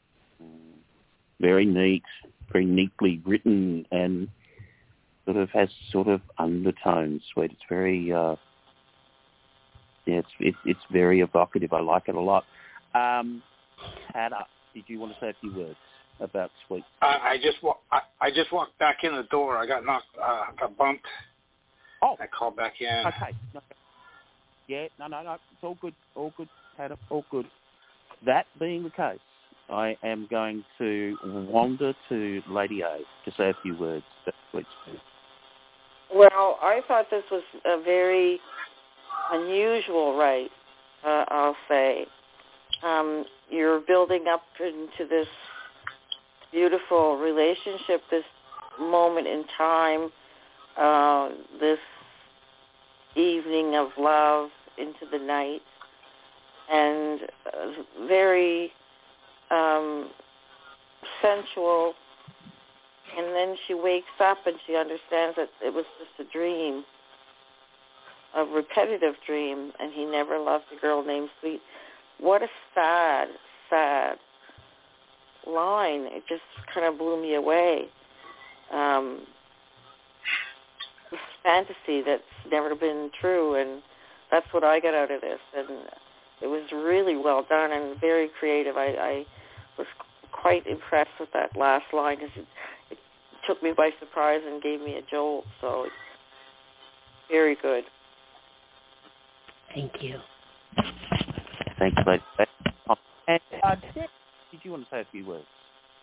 Very neat, very neatly written, and sort of has sort of undertones. Sweet. It's very, uh, yeah, it's it, it's very evocative. I like it a lot. Um, Hatter, did you want to say a few words about Sweet? I, I just wa- I, I just walked back in the door. I got knocked, uh, got bumped. Oh, I called back in. Okay. No, yeah, no, no, no. It's all good. All good, Hatter. All good. That being the case, I am going to wander to Lady A to say a few words. Please. Well, I thought this was a very unusual right, uh, I'll say. Um, you're building up into this beautiful relationship, this moment in time, uh, this evening of love into the night, and uh, very um, sensual. And then she wakes up and she understands that it was just a dream, a repetitive dream, and he never loved a girl named Sweet. What a sad, sad line. It just kind of blew me away. Um, this fantasy that's never been true, and that's what I got out of this. And it was really well done and very creative. I, I was quite impressed with that last line because it, it took me by surprise and gave me a jolt. So it's very good. Thank you. Thanks, mate. And uh, Deb, did you want to say a few words?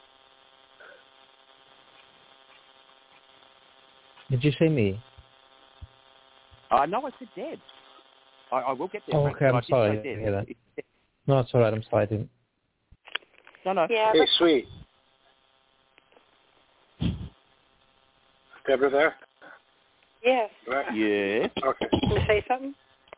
Did you say me? Uh, no, I said Deb. I, I will get there. Oh, Frank, okay, I'm I sorry. Did I hear that. No, it's all right. I'm sorry. I didn't. No, no. Yeah, hey, Sweet. Deborah there? Yes. Right. Yeah. Okay. Can you say something?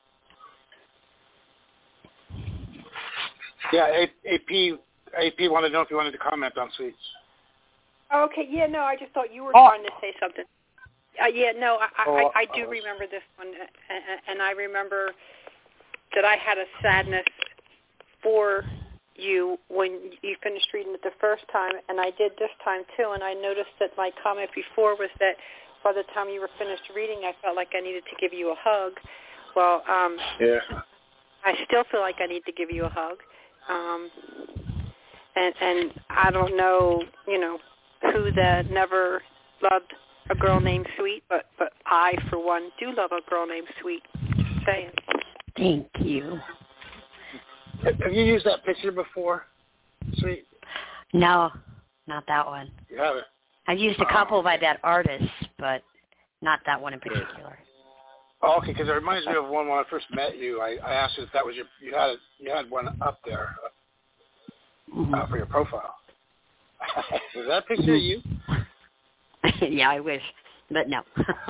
Yeah, A P A P wanted to know if you wanted to comment on Sweets. Oh, okay. Yeah, no, I just thought you were Oh. trying to say something. Uh, yeah, no, I, Oh, I, I do uh, remember this one, and, and I remember that I had a sadness for you when you finished reading it the first time, and I did this time too, and I noticed that my comment before was that by the time you were finished reading, I felt like I needed to give you a hug. Well, um, Yeah. I still feel like I need to give you a hug. Um, and, and I don't know, you know, who that never loved a girl named Sweet, but, but I, for one, do love a girl named Sweet. Just saying. Thank you. Have you used that picture before, Sweet? No, not that one. You haven't? I've used a couple by that artist, but not that one in particular. Oh, okay, because it reminds me of one when I first met you. I, I asked you if that was your, you had, you had one up there Mm-hmm. uh, for your profile. Is that picture of you? Yeah, I wish, but no.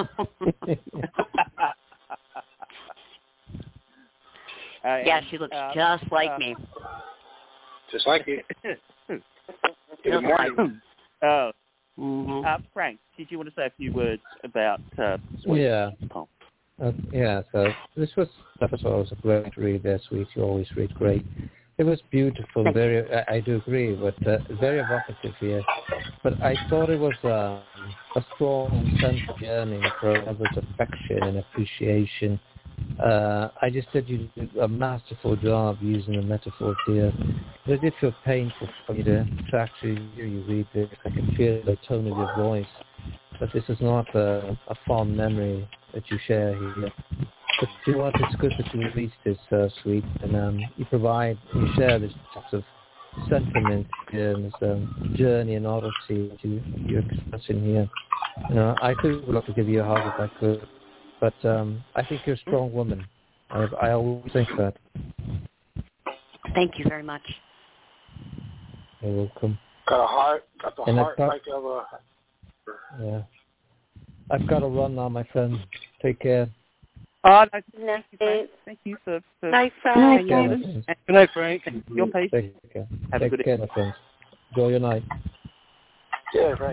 Uh, Yeah, she looks uh, just like uh, me. Just like you. Good morning. uh, Mm-hmm. uh, Frank, did you want to say a few words about uh, Sweet? Yeah. Oh. Uh, yeah, so this was that was always a great read there, Sweet. You always read great. It was beautiful, very. I, I do agree, but uh, very evocative here. But I thought it was uh, a strong sense of yearning for others' affection and appreciation. Uh, I just said you did a masterful job using the metaphor here. But it did feel painful for me to, to actually hear you read this. I can feel the tone of your voice. But this is not a, a fond memory that you share here. But you know what? It's good that you released this, uh, Sweet, and um, you provide, you share this types of sentiment here and this um, journey and odyssey that you, you're expressing here. You know, I too would love to give you a hug if I could, but um, I think you're a strong woman. I, I always think that. Thank you very much. You're welcome. Got a heart, got the And heart got, like of a... Yeah. I've got to run now, my friend. Take care. Oh, no, Night. thank you, Frank. Thank you for, for Night, hanging Frank. with us. Good night, Frank. And your piece. Take care. Have a Take good care, my friends. Enjoy your night. Yeah, right.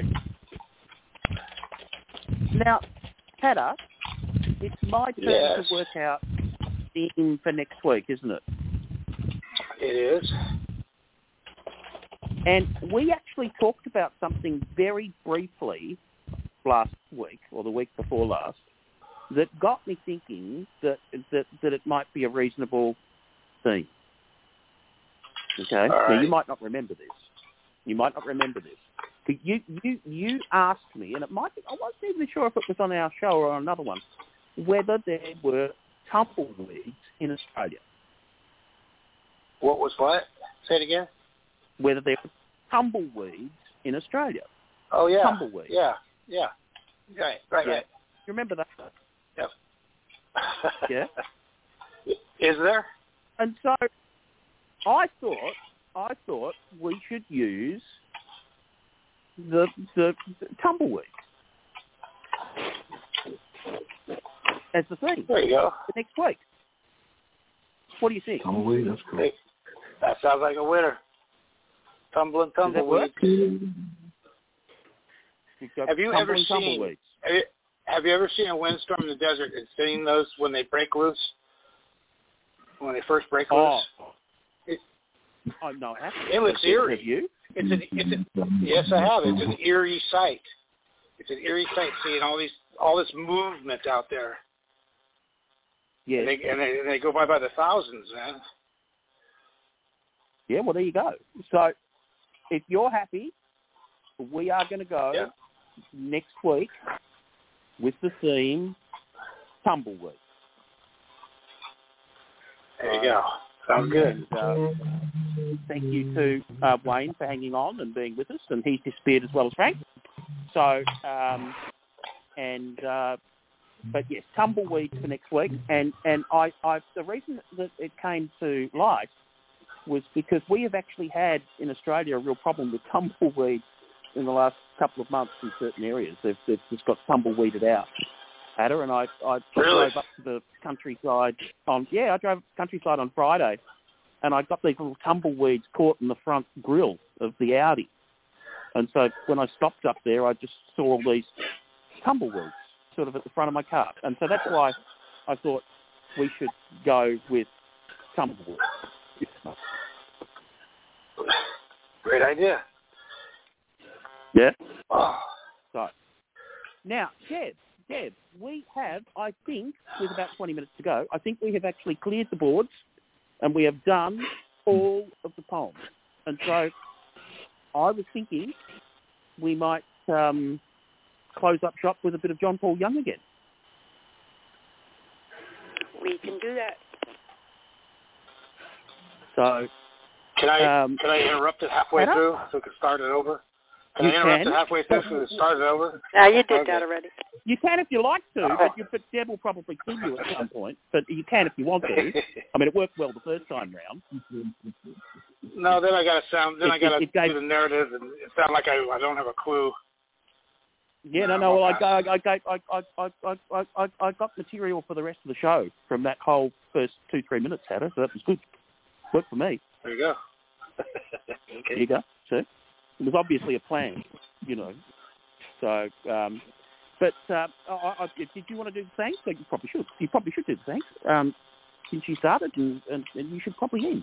Now, Tata, it's my turn Yes. to work out the theme for next week, isn't it? It is. And we actually talked about something very briefly last week, or the week before last, that got me thinking that that, that it might be a reasonable theme. Okay? All Now, right. you might not remember this. You might not remember this. But you, you, you asked me, and it might be, I wasn't even sure if it was on our show or on another one, whether there were tumbleweeds in Australia. What was what? Say it again. Whether there were tumbleweeds in Australia. Oh, yeah. Tumbleweed. Yeah, yeah. Right, right, Yeah. right. You remember that? Yep. Yeah. Is there? And so I thought I thought we should use the the, the tumbleweed. as the theme. There you go. For next week. What do you think? Tumbleweed, that's cool. Hey, that sounds like a winner. Tumbling tumbleweed. Have you ever seen? Have you, have you ever seen a windstorm in the desert and seen those when they break loose? When they first break oh. loose. It, oh no, I haven't. It looks eerie. Have you? It's an, it's an, yes, I have. It's an eerie sight. It's an eerie sight seeing all these all this movement out there. Yeah, and they, and they and they go by by the thousands, man. Yeah, well, there you go. So, if you're happy, we are going to go yeah. next week with the theme Tumbleweed. There you go. Sounds good. And, uh, thank you to uh, Wayne for hanging on and being with us, and he's disappeared as well as Frank. So, um, and uh, but yes, Tumbleweed for next week. And and I, I the reason that it came to light was because we have actually had in Australia a real problem with tumbleweed in the last couple of months in certain areas. They've, they've just got tumbleweeded out. Hatter, and I, I really? drove up to the countryside on, yeah, I drove up to the countryside on Friday, and I got these little tumbleweeds caught in the front grille of the Audi. And so when I stopped up there, I just saw all these tumbleweeds sort of at the front of my car. And so that's why I thought we should go with tumbleweed. Great idea. Yeah. Oh. So, now, Deb, Deb, we have, I think, with about twenty minutes to go, I think we have actually cleared the boards and we have done all of the poems. And so I was thinking we might um, close up shop with a bit of John Paul Young again. We can do that. So, can I um, can I interrupt it halfway through so we can start it over? Can you I interrupt can. it halfway through so we can start it over? No, you did okay. that already. You can if you like to, Oh. but, you, but Deb will probably kill you at some point. But you can if you want to. I mean, it worked well the first time round. No, then I got to sound. Then It- I got to it- it gave- do the narrative and it sound like I, I don't have a clue. Yeah, no, no. Well, I, I, I, I, I, I, I, I, I got material for the rest of the show from that whole first two, three minutes, Hatter, so that was good. Worked for me. There you go. There Okay. you go. See? It was obviously a plan, you know. So, um, but uh, I, I, did you want to do the thanks? Like you probably should. You probably should do the thanks um, since you started, and, and, and you should probably end.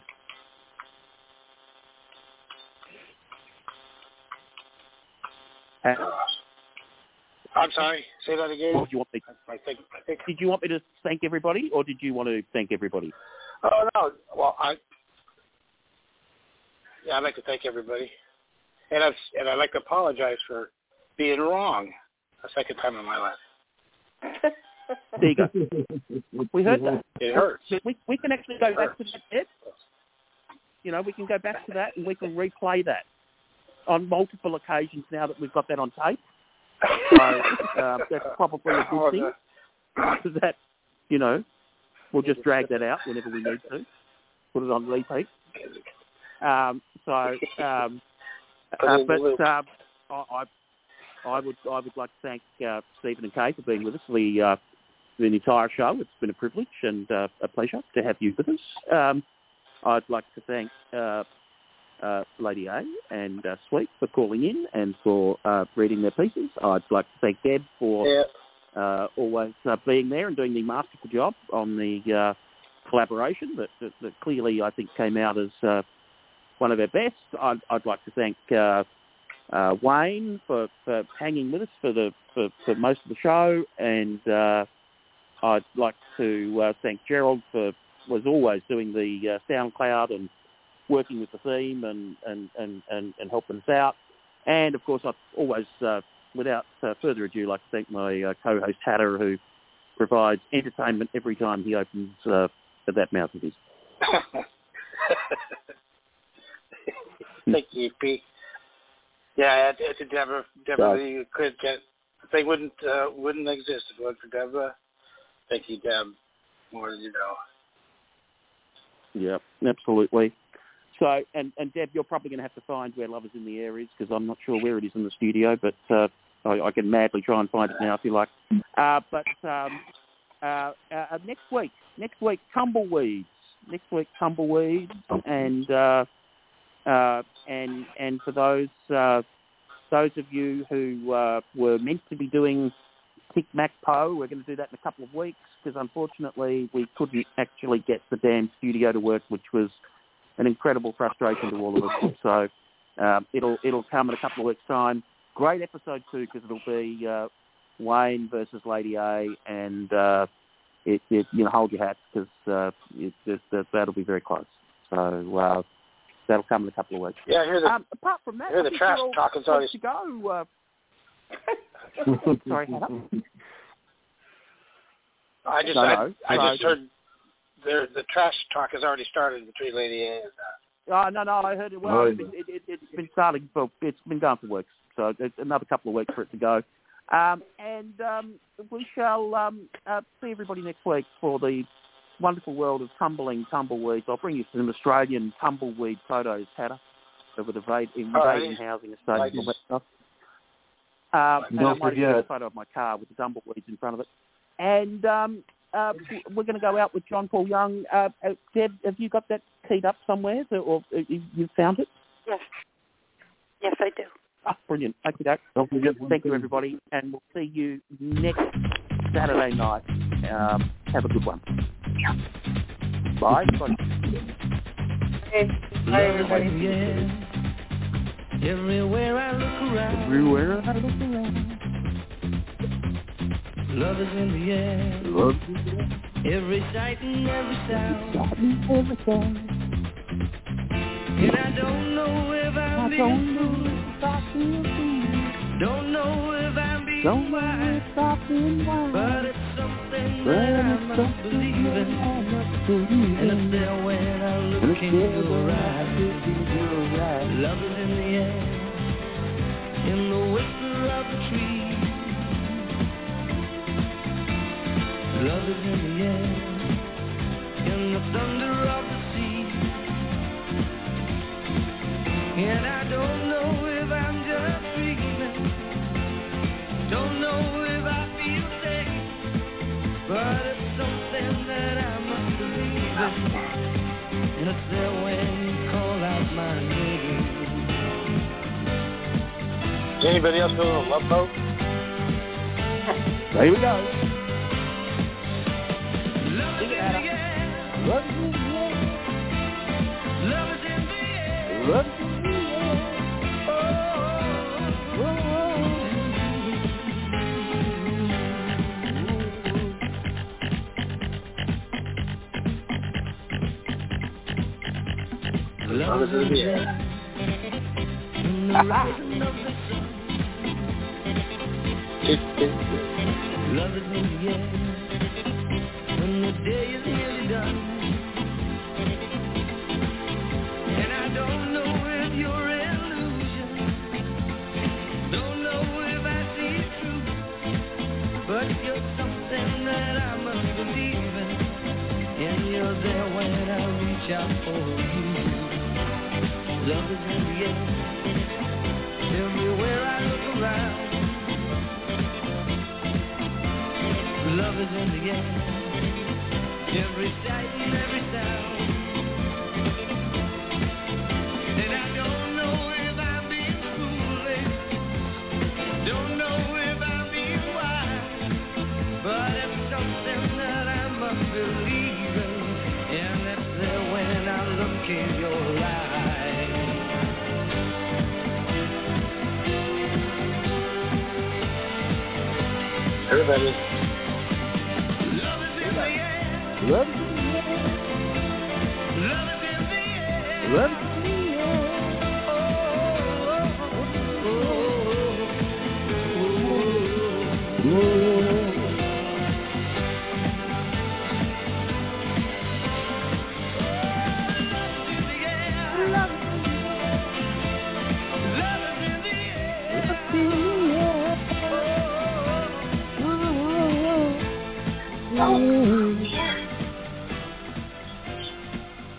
Uh, I'm sorry. Say that again. Or do you want me, I think. I think. did you want me to thank everybody, or did you want to thank everybody? Oh no. Well, I. Yeah, I'd like to thank everybody, and I've and I'd like to apologize for being wrong a second time in my life. There you go. We heard that. It hurts. We we can actually go back to that bit. You know, we can go back to that and we can replay that on multiple occasions now that we've got that on tape. So uh, that's probably a good thing. Because that, you know, we'll just drag that out whenever we need to. Put it on repeat. Um, so, um, uh, but uh, I, I, I would I would like to thank uh, Stephen and Kay for being with us for the, uh, the entire show. It's been a privilege and uh, a pleasure to have you with us. Um, I'd like to thank uh, uh, Lady A and uh, Sweet for calling in and for uh, reading their pieces. I'd like to thank Deb for Yeah. uh, always uh, being there and doing the masterful job on the uh, collaboration that, that, that clearly I think came out as uh, one of our best. I'd, I'd like to thank uh, uh, Wayne for, for hanging with us for the for, for most of the show, and uh, I'd like to uh, thank Gerald for was always doing the uh, SoundCloud and working with the theme and, and, and, and, and helping us out. And, of course, I'd always, uh, without uh, further ado, like to thank my uh, co-host Hatter, who provides entertainment every time he opens uh, that mouth of his. Thank you, Pete. Yeah, it's a Deborah. Deborah, you could get. They wouldn't uh, wouldn't exist if it wasn't for Deborah. Thank you, Deb. More than you know. Yeah, absolutely. So, and, and Deb, you're probably going to have to find where Love Is in the Air is, because I'm not sure where it is in the studio, but uh, I, I can madly try and find it now if you like. Uh, but um, uh, uh, next week, next week, tumbleweeds. Next week, tumbleweeds, and uh, uh, and and for those uh, those of you who uh, were meant to be doing Kick Mac Po, we're going to do that in a couple of weeks because unfortunately we couldn't actually get the damn studio to work, which was an incredible frustration to all of us. So um, it'll it'll come in a couple of weeks' time. Great episode two because it'll be uh, Wayne versus Lady A, and uh, it, it you know hold your hats because uh, it, it, it, that'll be very close. So uh, that'll come in a couple of weeks. Yeah, I hear the, um, apart from that, I hear the trash talking's already to go. Uh, sorry, Hannah. I just no, I, no. I So, just heard the the trash talk has already started between Lady A and. Uh, oh no, no, I heard it. Well, Oh, it's, been, it, it, it's been starting for it's been going for weeks, so it's another couple of weeks for it to go. Um, and um, we shall um, uh, see everybody next week for the wonderful world of tumbling tumbleweeds. I'll bring you some Australian tumbleweed photos, Hatter, with the invading housing estate and all that stuff. Um, and Don't I might forget. take a photo of my car with the tumbleweeds in front of it. And um, uh, we're going to go out with John Paul Young. Uh, uh, Deb, have you got that keyed up somewhere, so, or uh, you, you found it? Yes. Yes, I do. Ah, brilliant. Okay, doke. Don't forget. Thank you, everybody, and we'll see you next Saturday night. Um, have a good one. Bye, everybody. Okay. Bye, everybody. Yeah. Everywhere I look around, Everywhere I look around, love is in the air. love is Every sight and every sound, every sound. and I don't know if I'm being foolish. Don't know if I'm being Don't wise, but it's something But that I it's must something believe in. that I must believe And in. it's there when I And look it's in there your when I eyes. look in your eyes. Love is in the air, in the whisper of the trees. Love is in the air, in the thunder of the sea. And I don't know if I'm just dreaming, don't know if I feel safe, but it's something that I must believe in. And it's there when you call out my name. Does anybody else know a love boat? There we go. Love is in the air, Love is in the air. love is in the air. Love is in the air. Love is in the air, in the rising of the sun. Love is in the air, when the day is nearly done. And I don't know if you're an illusion, don't know if I see it true, but you're something that I must believe in, and you're there when I reach out for you. Love is in the air, everywhere I look around. Love is in the air, every sight and every sound. And I don't know if I'm being foolish, don't know if I'm being wise, but it's something that I must believe in, and it's there when I look in your eyes. Everybody. Love is in the air, Love is in the air. love is in the air. Love is in the air.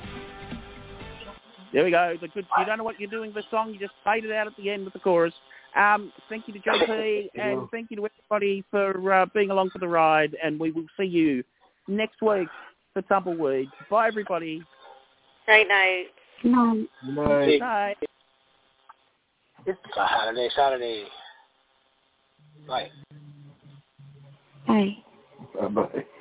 There we go. The good. You don't know what you're doing with the song. You just fade it out at the end with the chorus. Um, thank you to J P, and thank you to everybody for uh, being along for the ride, and we will see you next week for Tumbleweed. Bye, everybody. Night, night. No. Night. Night. It's Saturday, Saturday. Bye. Bye. Bye-bye.